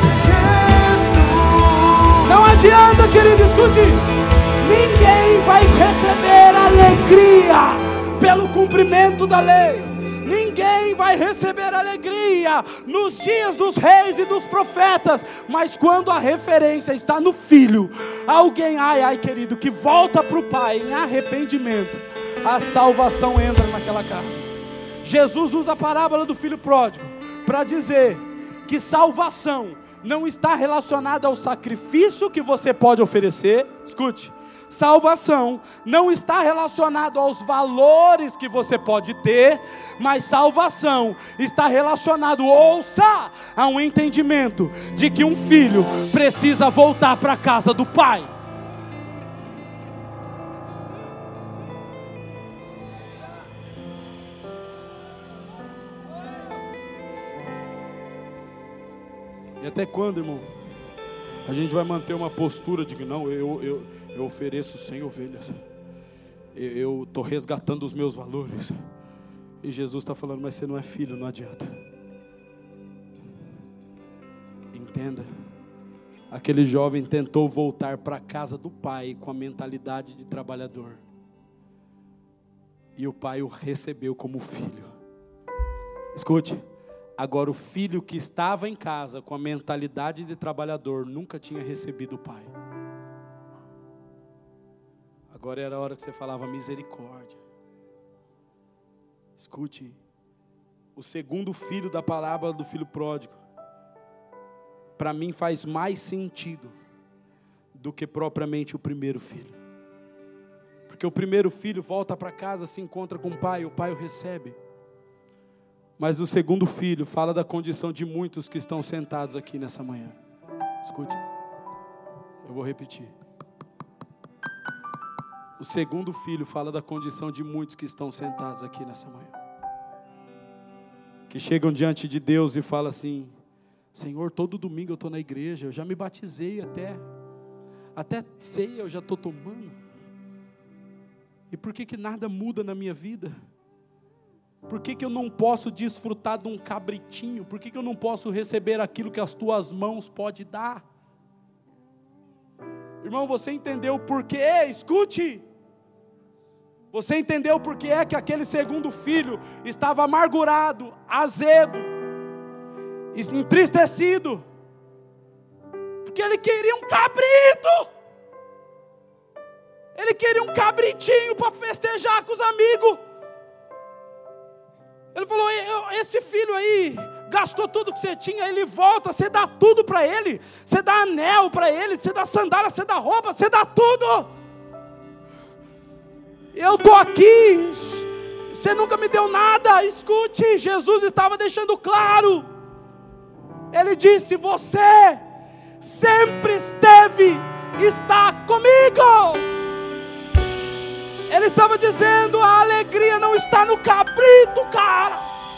Jesus. Não adianta, querido, escute. Ninguém vai receber alegria pelo cumprimento da lei. Ninguém vai receber alegria nos dias dos reis e dos profetas, mas quando a referência está no Filho, alguém, querido, que volta para o Pai em arrependimento, a salvação entra naquela casa. Jesus usa a parábola do filho pródigo para dizer que salvação não está relacionada ao sacrifício que você pode oferecer. Escute. Salvação não está relacionado aos valores que você pode ter, mas salvação está relacionado, ouça, a um entendimento de que um filho precisa voltar para a casa do Pai. E até quando, irmão, a gente vai manter uma postura de que não, eu ofereço 100 ovelhas, eu estou resgatando os meus valores, e Jesus está falando: mas você não é filho, não adianta. Entenda, aquele jovem tentou voltar para a casa do pai com a mentalidade de trabalhador, e o pai o recebeu como filho. Escute, agora o filho que estava em casa com a mentalidade de trabalhador nunca tinha recebido o pai. Agora era a hora que você falava misericórdia. Escute, o segundo filho da parábola do filho pródigo, para mim faz mais sentido do que propriamente o primeiro filho. Porque o primeiro filho volta para casa, se encontra com o pai o recebe. Mas o segundo filho fala da condição de muitos que estão sentados aqui nessa manhã. Escute, eu vou repetir. O segundo filho fala da condição de muitos que estão sentados aqui nessa manhã, que chegam diante de Deus e falam assim: Senhor, todo domingo eu estou na igreja, eu já me batizei até ceia eu já estou tomando, e por que nada muda na minha vida? Por que eu não posso desfrutar de um cabritinho? Por que eu não posso receber aquilo que as tuas mãos podem dar? Irmão, você entendeu o porquê? Escute. Você entendeu por que é que aquele segundo filho estava amargurado, azedo, entristecido? Porque ele queria um cabrito. Ele queria um cabritinho para festejar com os amigos. Ele falou, esse filho aí gastou tudo que você tinha, ele volta, você dá tudo para ele, você dá anel para ele, você dá sandália, você dá roupa, você dá tudo. Eu estou aqui, você nunca me deu nada. Escute, Jesus estava deixando claro. Ele disse, você sempre está comigo. Ele estava dizendo, a alegria não está no cabrito, cara.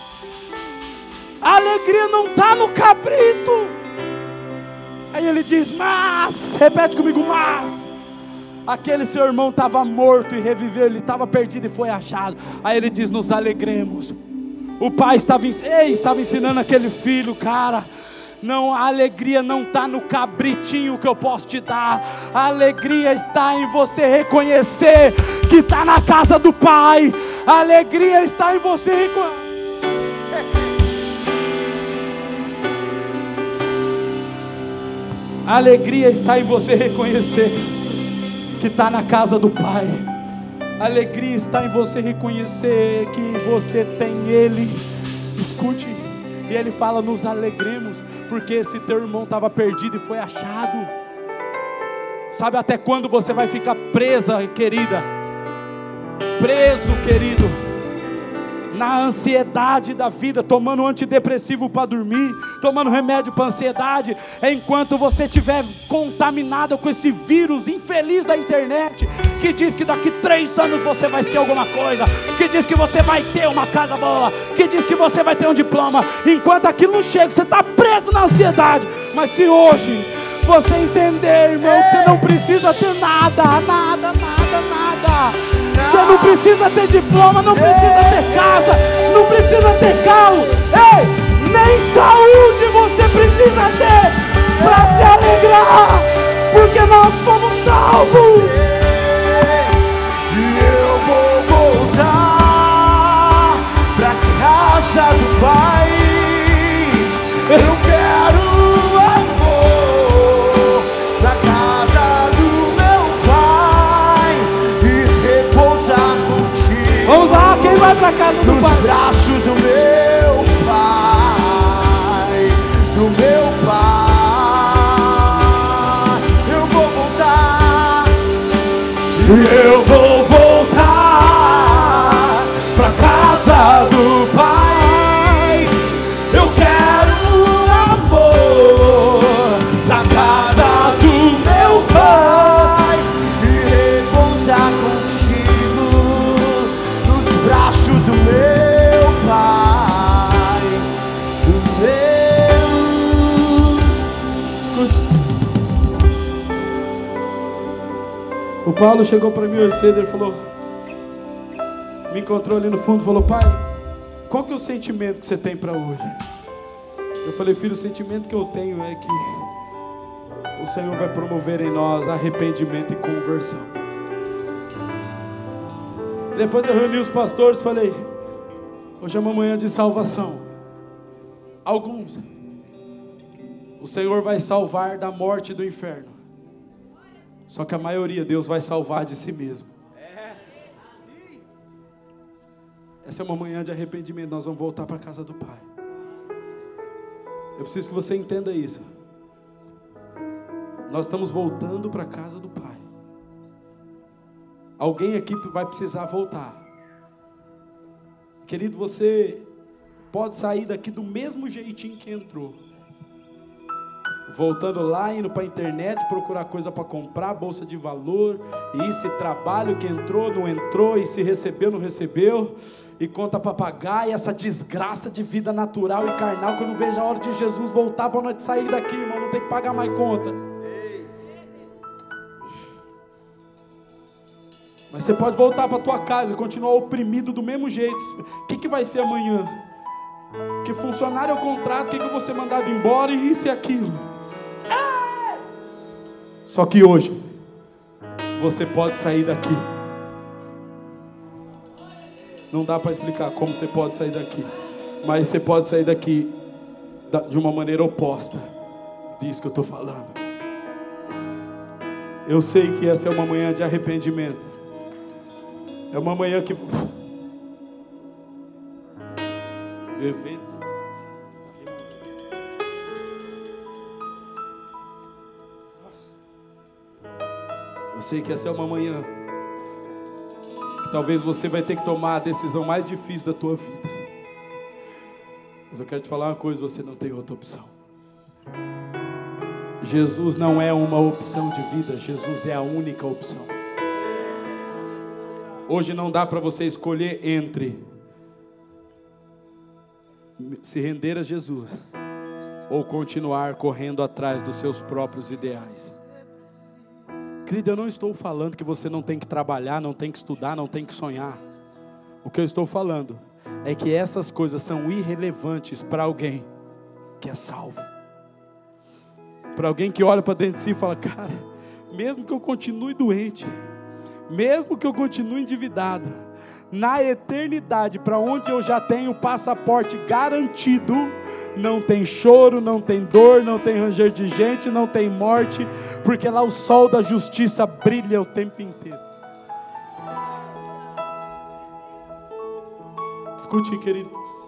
A alegria não está no cabrito. Aí ele diz, mas, repete comigo, mas aquele seu irmão estava morto e reviveu, ele estava perdido e foi achado. Aí ele diz, nos alegremos. O pai estava ensinando aquele filho, cara, não, a alegria não está no cabritinho que eu posso te dar. A alegria está em você reconhecer que está na casa do Pai. A alegria está em você A alegria está em você reconhecer que está na casa do Pai. A alegria está em você reconhecer que você tem Ele. Escute, e Ele fala, nos alegremos, porque esse teu irmão estava perdido e foi achado. Sabe até quando você vai ficar presa, querida? Preso, querido, na ansiedade da vida, tomando antidepressivo para dormir, tomando remédio para ansiedade, enquanto você estiver contaminado com esse vírus infeliz da internet, que diz que daqui 3 anos você vai ser alguma coisa, que diz que você vai ter uma casa boa, que diz que você vai ter um diploma. Enquanto aquilo não chega, você está preso na ansiedade. Mas se hoje você entender, irmão, que você não precisa ter nada. Você não precisa ter diploma, não precisa ter casa, não precisa ter carro. Ei, nem saúde você precisa ter para se alegrar, porque nós fomos salvos. E eu vou voltar pra casa do Pai. Eu quero amor na casa do meu Pai e repousar contigo. Vamos lá, quem vai pra casa do Nos Pai? braços do meu Pai, do meu Pai. Eu vou voltar. Eu vou voltar pra casa do Pai. Eu quero amor na casa do meu Pai E repousar contigo nos braços do meu Pai, do meu. Escute. O Paulo chegou para mim hoje cedo, ele falou, me encontrou ali no fundo, falou, pai, qual que é o sentimento que você tem para hoje? Eu falei, filho, o sentimento que eu tenho é que o Senhor vai promover em nós arrependimento e conversão. Depois eu reuni os pastores e falei, hoje é uma manhã de salvação. Alguns o Senhor vai salvar da morte e do inferno, só que a maioria Deus vai salvar de si mesmo. Essa é uma manhã de arrependimento. Nós vamos voltar para a casa do Pai. Eu preciso que você entenda isso. Nós estamos voltando para a casa do Pai. Alguém aqui vai precisar voltar. Querido, você pode sair daqui do mesmo jeitinho que entrou, voltando lá, indo para a internet, procurar coisa para comprar, bolsa de valor, e esse trabalho que entrou, não entrou, e se recebeu, não recebeu, e conta para pagar, e essa desgraça de vida natural e carnal, que eu não vejo a hora de Jesus voltar para nós sair daqui, irmão, não tem que pagar mais conta. Mas você pode voltar para a tua casa e continuar oprimido do mesmo jeito. O que vai ser amanhã? Que funcionário eu contrato, o que eu vou ser mandado embora, e isso e aquilo. Só que hoje você pode sair daqui. Não dá para explicar como você pode sair daqui, mas você pode sair daqui de uma maneira oposta disso que eu estou falando. Eu sei que essa é uma manhã de arrependimento. É uma manhã que evento. Eu sei que essa é uma manhã que talvez você vai ter que tomar a decisão mais difícil da tua vida. Mas eu quero te falar uma coisa, você não tem outra opção. Jesus não é uma opção de vida, Jesus é a única opção. Hoje não dá para você escolher entre se render a Jesus ou continuar correndo atrás dos seus próprios ideais. Querido, eu não estou falando que você não tem que trabalhar, não tem que estudar, não tem que sonhar. O que eu estou falando é que essas coisas são irrelevantes para alguém que é salvo. Para alguém que olha para dentro de si e fala: cara, mesmo que eu continue doente, mesmo que eu continue endividado, na eternidade, para onde eu já tenho passaporte garantido, não tem choro, não tem dor, não tem ranger de gente, não tem morte, porque lá o sol da justiça brilha o tempo inteiro. Escute, querido,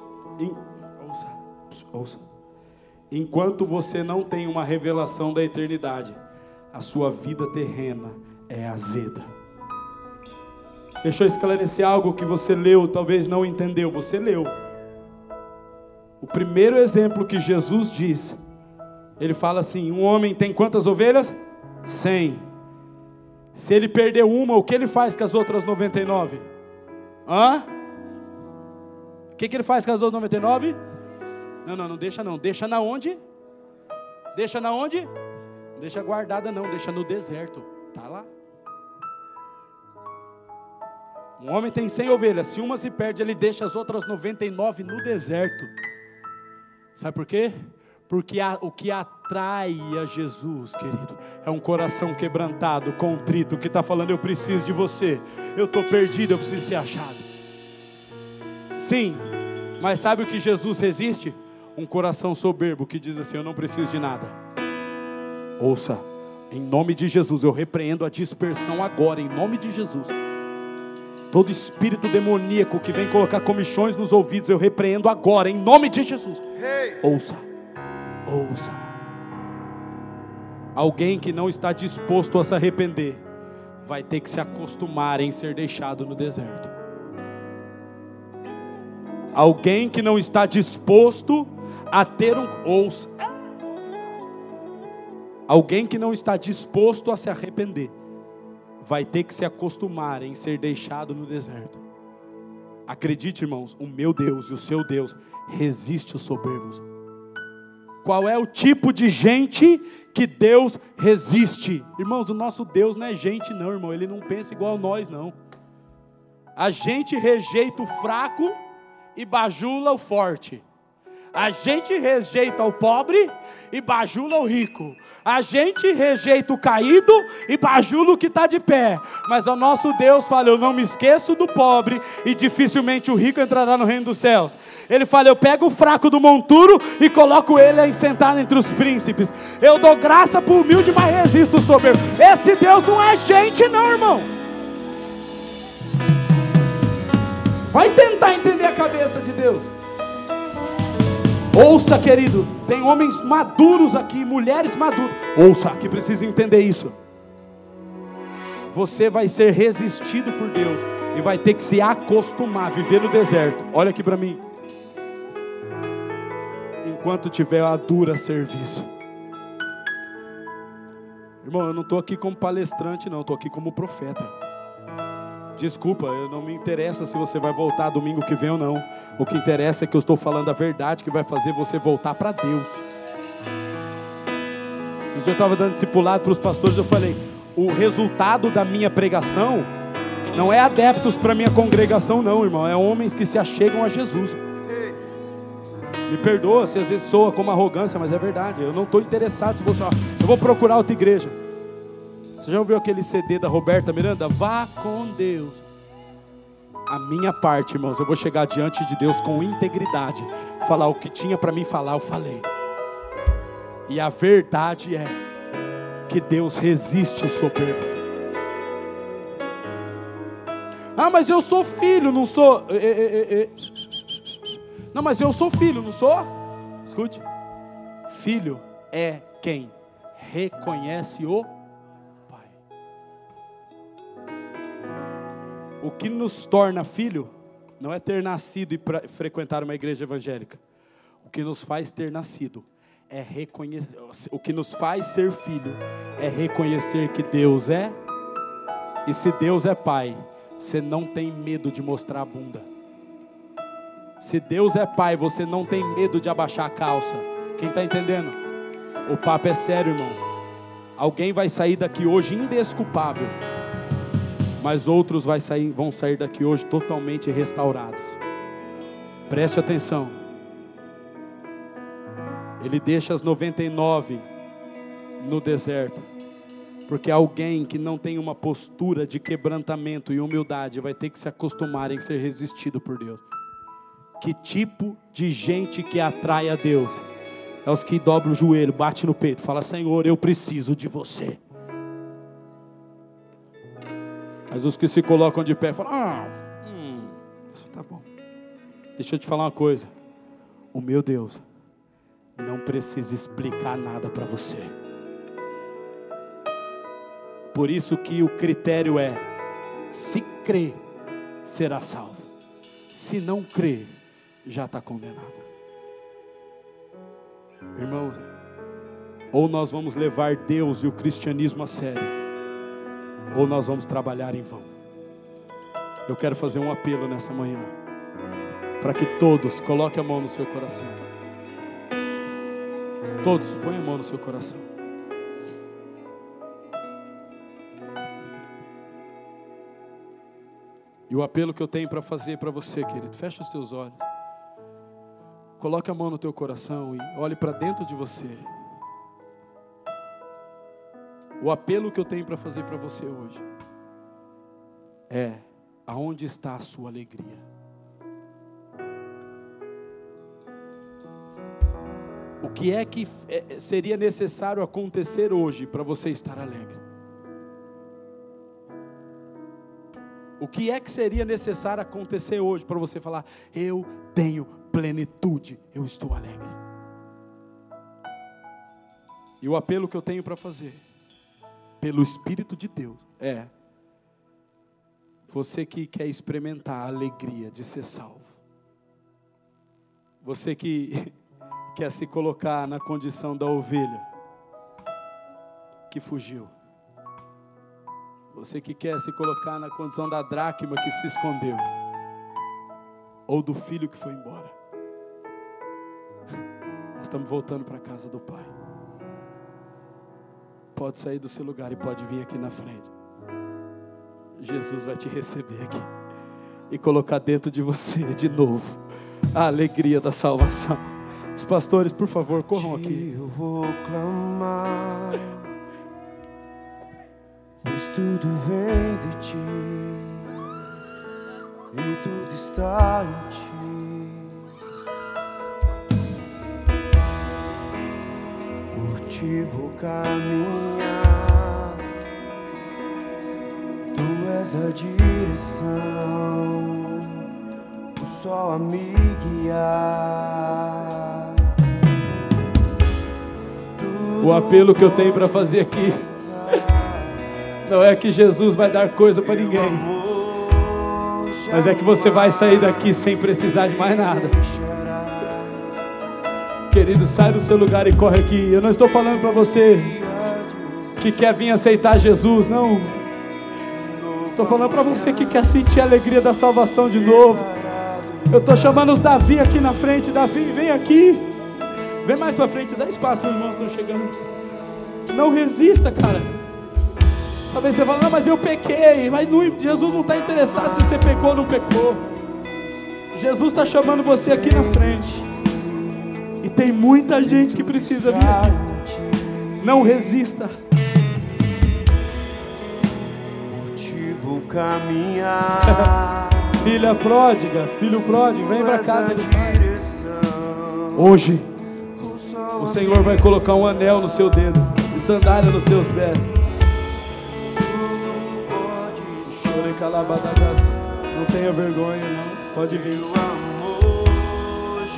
ouça. Enquanto você não tem uma revelação da eternidade, a sua vida terrena é azeda. Deixa eu esclarecer algo que você leu, talvez não entendeu. Você leu. O primeiro exemplo que Jesus diz, ele fala assim: um homem tem quantas ovelhas? 100. Se ele perder uma, o que ele faz com as outras 99? O que ele faz com as outras 99? Não deixa não. Deixa na onde? Deixa na onde? Não deixa guardada não, deixa no deserto. Tá lá. Um homem tem 100 ovelhas, se uma se perde, ele deixa as outras 99 no deserto. Sabe por quê? Porque o que atrai a Jesus, querido, é um coração quebrantado, contrito, que está falando: eu preciso de você, eu estou perdido, eu preciso ser achado. Sim, mas sabe o que Jesus resiste? Um coração soberbo que diz assim: eu não preciso de nada. Ouça, em nome de Jesus, eu repreendo a dispersão agora, em nome de Jesus. Todo espírito demoníaco que vem colocar comichões nos ouvidos, eu repreendo agora, em nome de Jesus. Ouça. Alguém que não está disposto a se arrepender, vai ter que se acostumar em ser deixado no deserto. Alguém que não está disposto a ter Alguém que não está disposto a se arrepender, vai ter que se acostumar em ser deixado no deserto. Acredite, irmãos, o meu Deus e o seu Deus resiste os soberbos. Qual é o tipo de gente que Deus resiste? Irmãos, o nosso Deus não é gente não, irmão. Ele não pensa igual a nós, não. A gente rejeita o fraco e bajula o forte. A gente rejeita o pobre e bajula o rico. A gente rejeita o caído e bajula o que está de pé. Mas o nosso Deus fala: eu não me esqueço do pobre, e dificilmente o rico entrará no reino dos céus. Ele fala: eu pego o fraco do monturo e coloco ele sentado entre os príncipes. Eu dou graça para o humilde, mas resisto o soberbo. Esse Deus não é gente não, irmão. Vai tentar entender a cabeça de Deus. Ouça, querido, tem homens maduros aqui, mulheres maduras. Ouça, que precisa entender isso. Você vai ser resistido por Deus e vai ter que se acostumar a viver no deserto. Olha aqui para mim. Enquanto tiver a dura serviço. Irmão, eu não estou aqui como palestrante não, estou aqui como profeta. Desculpa, eu não me interessa se você vai voltar domingo que vem ou não. O que interessa é que eu estou falando a verdade que vai fazer você voltar para Deus. Esse dia eu estava dando discipulado para os pastores, eu falei: o resultado da minha pregação não é adeptos para minha congregação não, irmão. É homens que se achegam a Jesus. Me perdoa se às vezes soa como arrogância, mas é verdade. Eu não estou interessado se você... eu vou procurar outra igreja. Você já ouviu aquele CD da Roberta Miranda? Vá com Deus. A minha parte, irmãos, eu vou chegar diante de Deus com integridade. Falar o que tinha para mim falar, eu falei. E a verdade é que Deus resiste os soberbos. Ah, mas eu sou filho, não sou... Não, mas eu sou filho, não sou? Escute. Filho é quem reconhece o Pai. O que nos torna filho não é ter nascido e frequentar uma igreja evangélica. O que nos faz ter nascido é reconhecer. O que nos faz ser filho é reconhecer que Deus é. E se Deus é Pai, você não tem medo de mostrar a bunda. Se Deus é Pai, você não tem medo de abaixar a calça. Quem está entendendo? O papo é sério, irmão. Alguém vai sair daqui hoje indesculpável, mas outros vão sair daqui hoje totalmente restaurados. Preste atenção. Ele deixa as 99 no deserto, porque alguém que não tem uma postura de quebrantamento e humildade vai ter que se acostumar em ser resistido por Deus. Que tipo de gente que atrai a Deus? É os que dobram o joelho, bate no peito, fala: Senhor, eu preciso de você. Mas os que se colocam de pé falam: isso tá bom. Deixa eu te falar uma coisa. O meu Deus não precisa explicar nada para você. Por isso que o critério é: se crer, será salvo. Se não crer, já está condenado. Irmãos, ou nós vamos levar Deus e o cristianismo a sério, ou nós vamos trabalhar em vão. Eu quero fazer um apelo nessa manhã, para que todos coloquem a mão no seu coração. Todos, põe a mão no seu coração. E o apelo que eu tenho para fazer para você, querido, fecha os teus olhos. Coloque a mão no teu coração e olhe para dentro de você. O apelo que eu tenho para fazer para você hoje é: aonde está a sua alegria? O que é que seria necessário acontecer hoje para você estar alegre? O que é que seria necessário acontecer hoje para você falar: eu tenho plenitude, eu estou alegre? E o apelo que eu tenho para fazer, pelo Espírito de Deus, é: você que quer experimentar a alegria de ser salvo, você que quer se colocar na condição da ovelha que fugiu, você que quer se colocar na condição da dracma que se escondeu, ou do filho que foi embora, nós estamos voltando para a casa do Pai. Pode sair do seu lugar e pode vir aqui na frente. Jesus vai te receber aqui e colocar dentro de você de novo a alegria da salvação. Os pastores, por favor, corram aqui. Eu vou clamar, pois tudo vem de ti e tudo está em ti. Por ti vou caminhar, tu és a direção, o sol a me guiar. O apelo que eu tenho para fazer aqui não é que Jesus vai dar coisa para ninguém, mas é que você vai sair daqui sem precisar de mais nada. Querido, sai do seu lugar e corre aqui. Eu não estou falando para você que quer vir aceitar Jesus, não. Estou falando para você que quer sentir a alegria da salvação de novo. Eu estou chamando os Davi aqui na frente. Davi, vem aqui. Vem mais para frente, dá espaço para os irmãos que estão chegando. Não resista, cara. Talvez você fale: não, mas eu pequei. Mas Jesus não está interessado se você pecou ou não pecou. Jesus está chamando você aqui na frente. E tem muita gente que precisa vir aqui. Não resista. Vou caminhar. Filha pródiga, filho pródigo, vem para casa. Hoje o Senhor vai colocar um anel no seu dedo e sandália nos teus pés. Não tenha vergonha, não. Pode vir.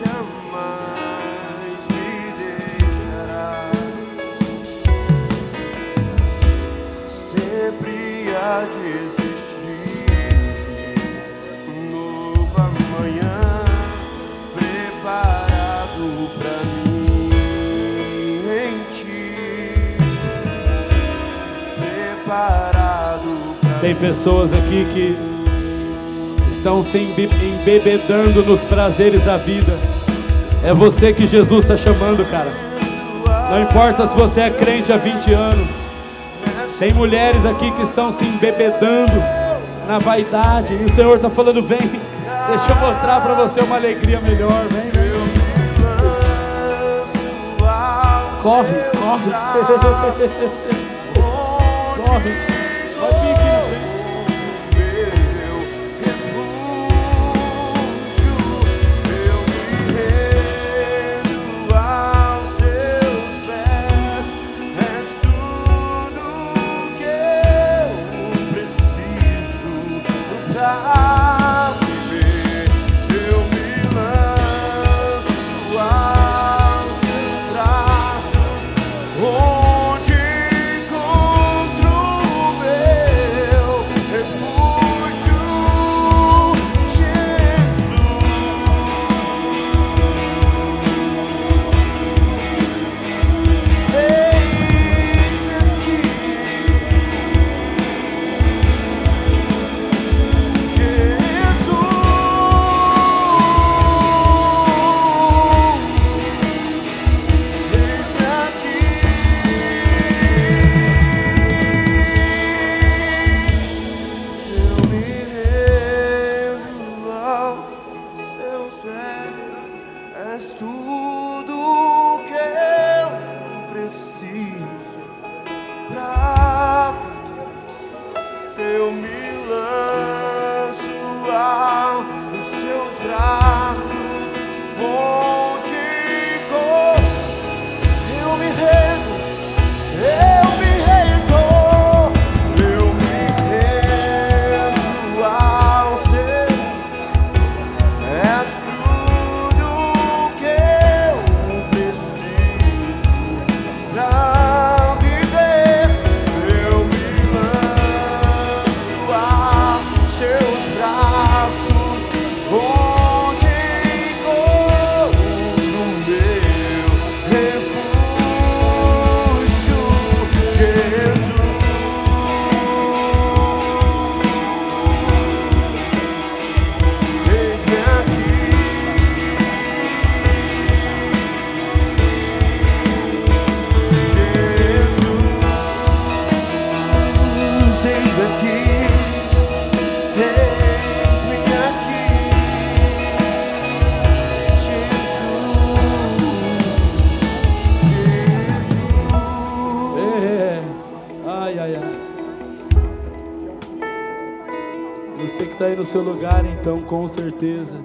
Tem pessoas aqui que estão se embebedando nos prazeres da vida. É você que Jesus está chamando, cara. Não importa se você é crente há 20 anos. Tem mulheres aqui que estão se embebedando na vaidade. E o Senhor está falando, vem, deixa eu mostrar para você uma alegria melhor. Vem, vem. Corre, corre. Corre. Pode vir aqui na frente. Está aí no seu lugar, então, com certeza.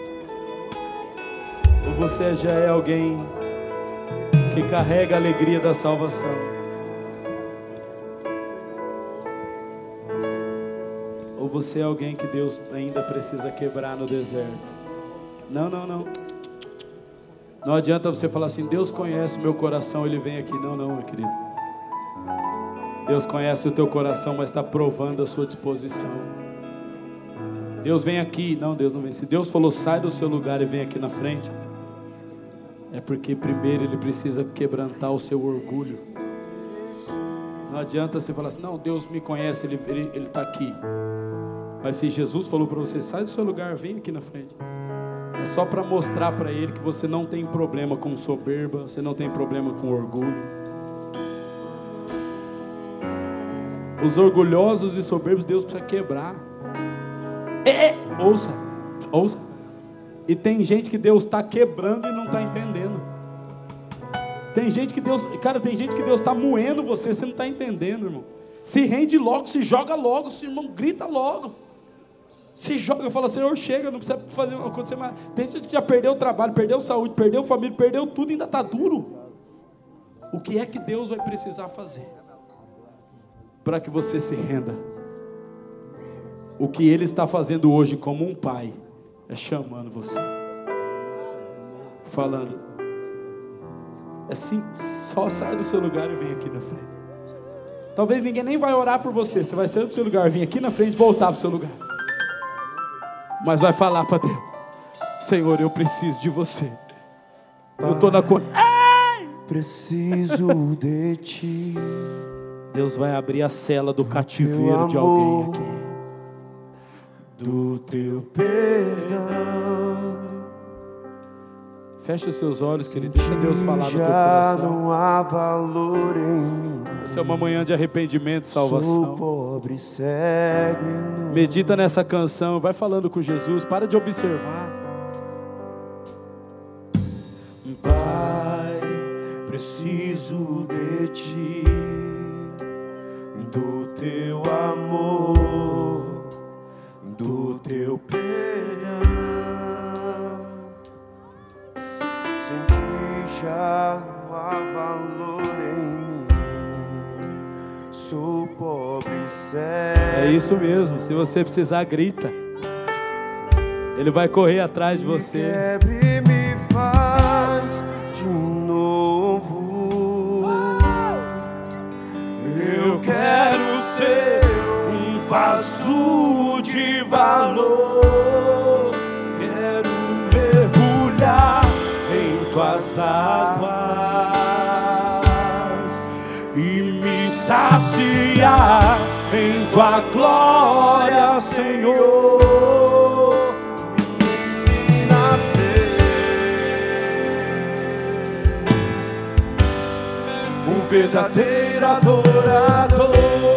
Ou você já é alguém que carrega a alegria da salvação. Ou você é alguém que Deus ainda precisa quebrar no deserto. Não, não, não. Não adianta você falar assim, Deus conhece o meu coração, Ele vem aqui. Não, não, meu querido. Deus conhece o teu coração, mas está provando a sua disposição. Deus vem aqui. Não, Deus não vem. Se Deus falou, sai do seu lugar e vem aqui na frente, é porque primeiro Ele precisa quebrantar o seu orgulho. Não adianta você falar assim, não, Deus me conhece, Ele está aqui. Mas se Jesus falou para você, sai do seu lugar, vem aqui na frente, é só para mostrar para Ele que você não tem problema com soberba, você não tem problema com orgulho. Os orgulhosos e soberbos Deus precisa quebrar. Ouça, ouça. E tem gente que Deus está quebrando e não está entendendo. Tem gente que Deus, cara, tem gente que Deus está moendo você não está entendendo, irmão. Se rende logo, se joga logo, irmão, grita logo. Se joga, fala, Senhor, chega, não precisa fazer acontecer mais. Tem gente que já perdeu o trabalho, perdeu saúde, perdeu família, perdeu tudo e ainda está duro. O que é que Deus vai precisar fazer para que você se renda? O que Ele está fazendo hoje como um pai é chamando você, falando assim, só sai do seu lugar e vem aqui na frente. Talvez ninguém nem vai orar por você, você vai sair do seu lugar, vir aqui na frente e voltar para o seu lugar, mas vai falar para Deus, Senhor, eu preciso de você, eu estou na conta. Preciso de Ti. Deus vai abrir a cela do cativeiro de alguém aqui. Do teu perdão. Feche os seus olhos, querido. Deixa Deus falar no teu Já coração. não há valor em mim. Essa é uma manhã de arrependimento e salvação. Sou pobre, cego e nu. Medita nessa canção, vai falando com Jesus. Para de observar. Pai, preciso de ti, do teu amor, do teu perdão. Sem ti já não há valor em mim. Sou pobre e cego. É isso mesmo. Se você precisar, grita. Ele vai correr atrás de você. Quebre e me faz de novo. Eu quero ser um vaso de valor. Quero mergulhar em tuas águas e me saciar em tua glória, Senhor. Me ensina a ser um verdadeiro adorador.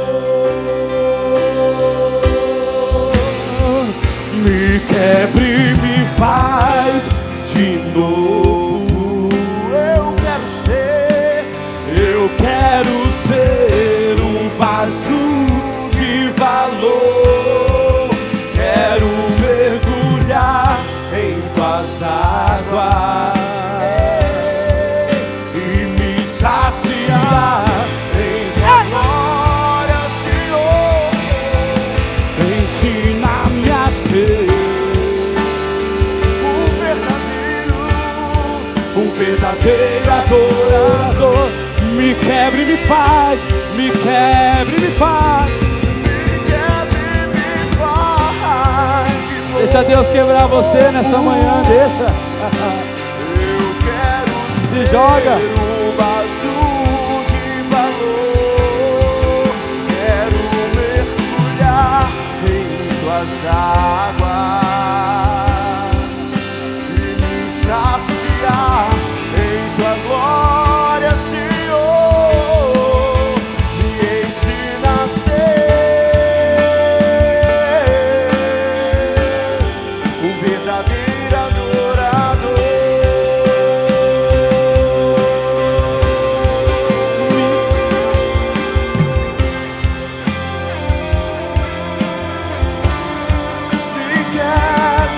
Me quebre e me faz de novo. Eu quero ser um vaso de valor. Quero mergulhar em tuas águas e me saciar em tua glória, Senhor. Ensina-me a ser um verdadeiro adorador. Me quebre e me faz, me quebre e me faz. Deixa Deus quebrar você nessa manhã, deixa. Eu quero se joga. Um vaso de valor. Quero mergulhar em tuas águas e me saciar em tua glória, Senhor. Me ensina a ser um verdadeiro adorador. Me quebra.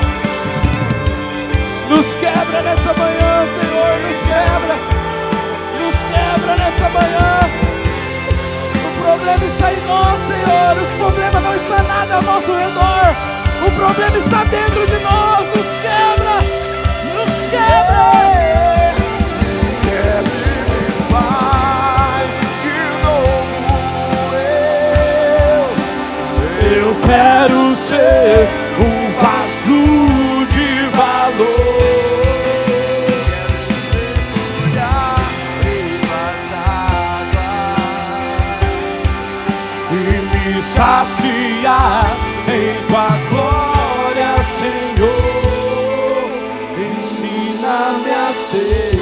Nos quebra nessa manhã, Senhor, nos quebra. Nos quebra nessa manhã. O problema está em nós, Senhor. O problema não está nada ao nosso redor. O problema está dentro de nós. Nos quebra. Nos quebra. Quebra e me faz de novo. Eu quero ser um vaso de valor. Mergulhar em tuas águas e me saciar em tua glória, Senhor. Ensina-me a ser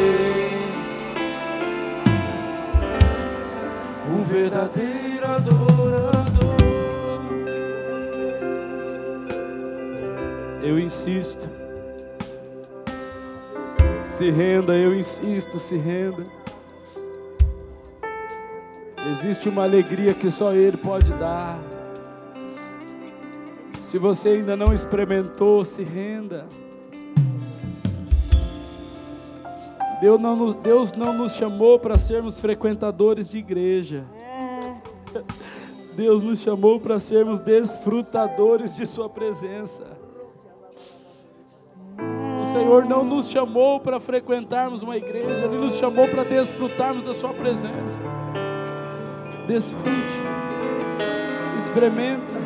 um verdadeiro adorador. Eu insisto. Se renda, eu insisto, se renda. Existe uma alegria que só Ele pode dar. Se você ainda não experimentou, se renda. Deus não nos chamou para sermos frequentadores de igreja. Deus nos chamou para sermos desfrutadores de sua presença. O Senhor não nos chamou para frequentarmos uma igreja, Ele nos chamou para desfrutarmos da sua presença. Desfrute, experimenta.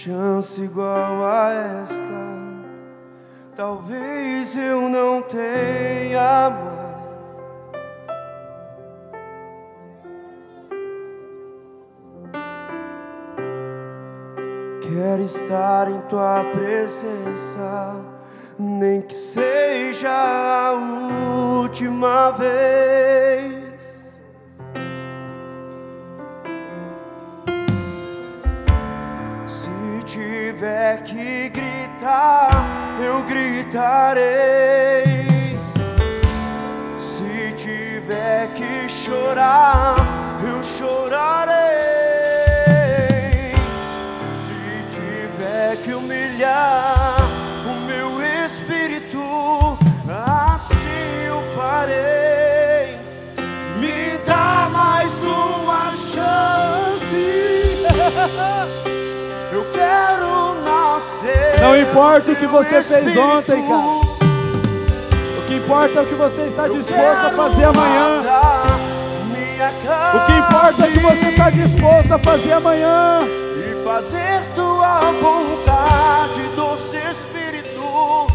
chance igual a esta, talvez eu não tenha mais. Quero estar em tua presença, nem que seja a última vez. Se tiver que gritar, eu gritarei. Se tiver que chorar, eu chorarei. Que humilhar o meu espírito, assim eu farei. Me dá mais uma chance. Eu quero nascer. Não importa o que você fez ontem, cara. O que importa é o que você está disposto a fazer amanhã. O que importa é o que você está disposto a fazer amanhã. Fazer tua vontade, doce Espírito,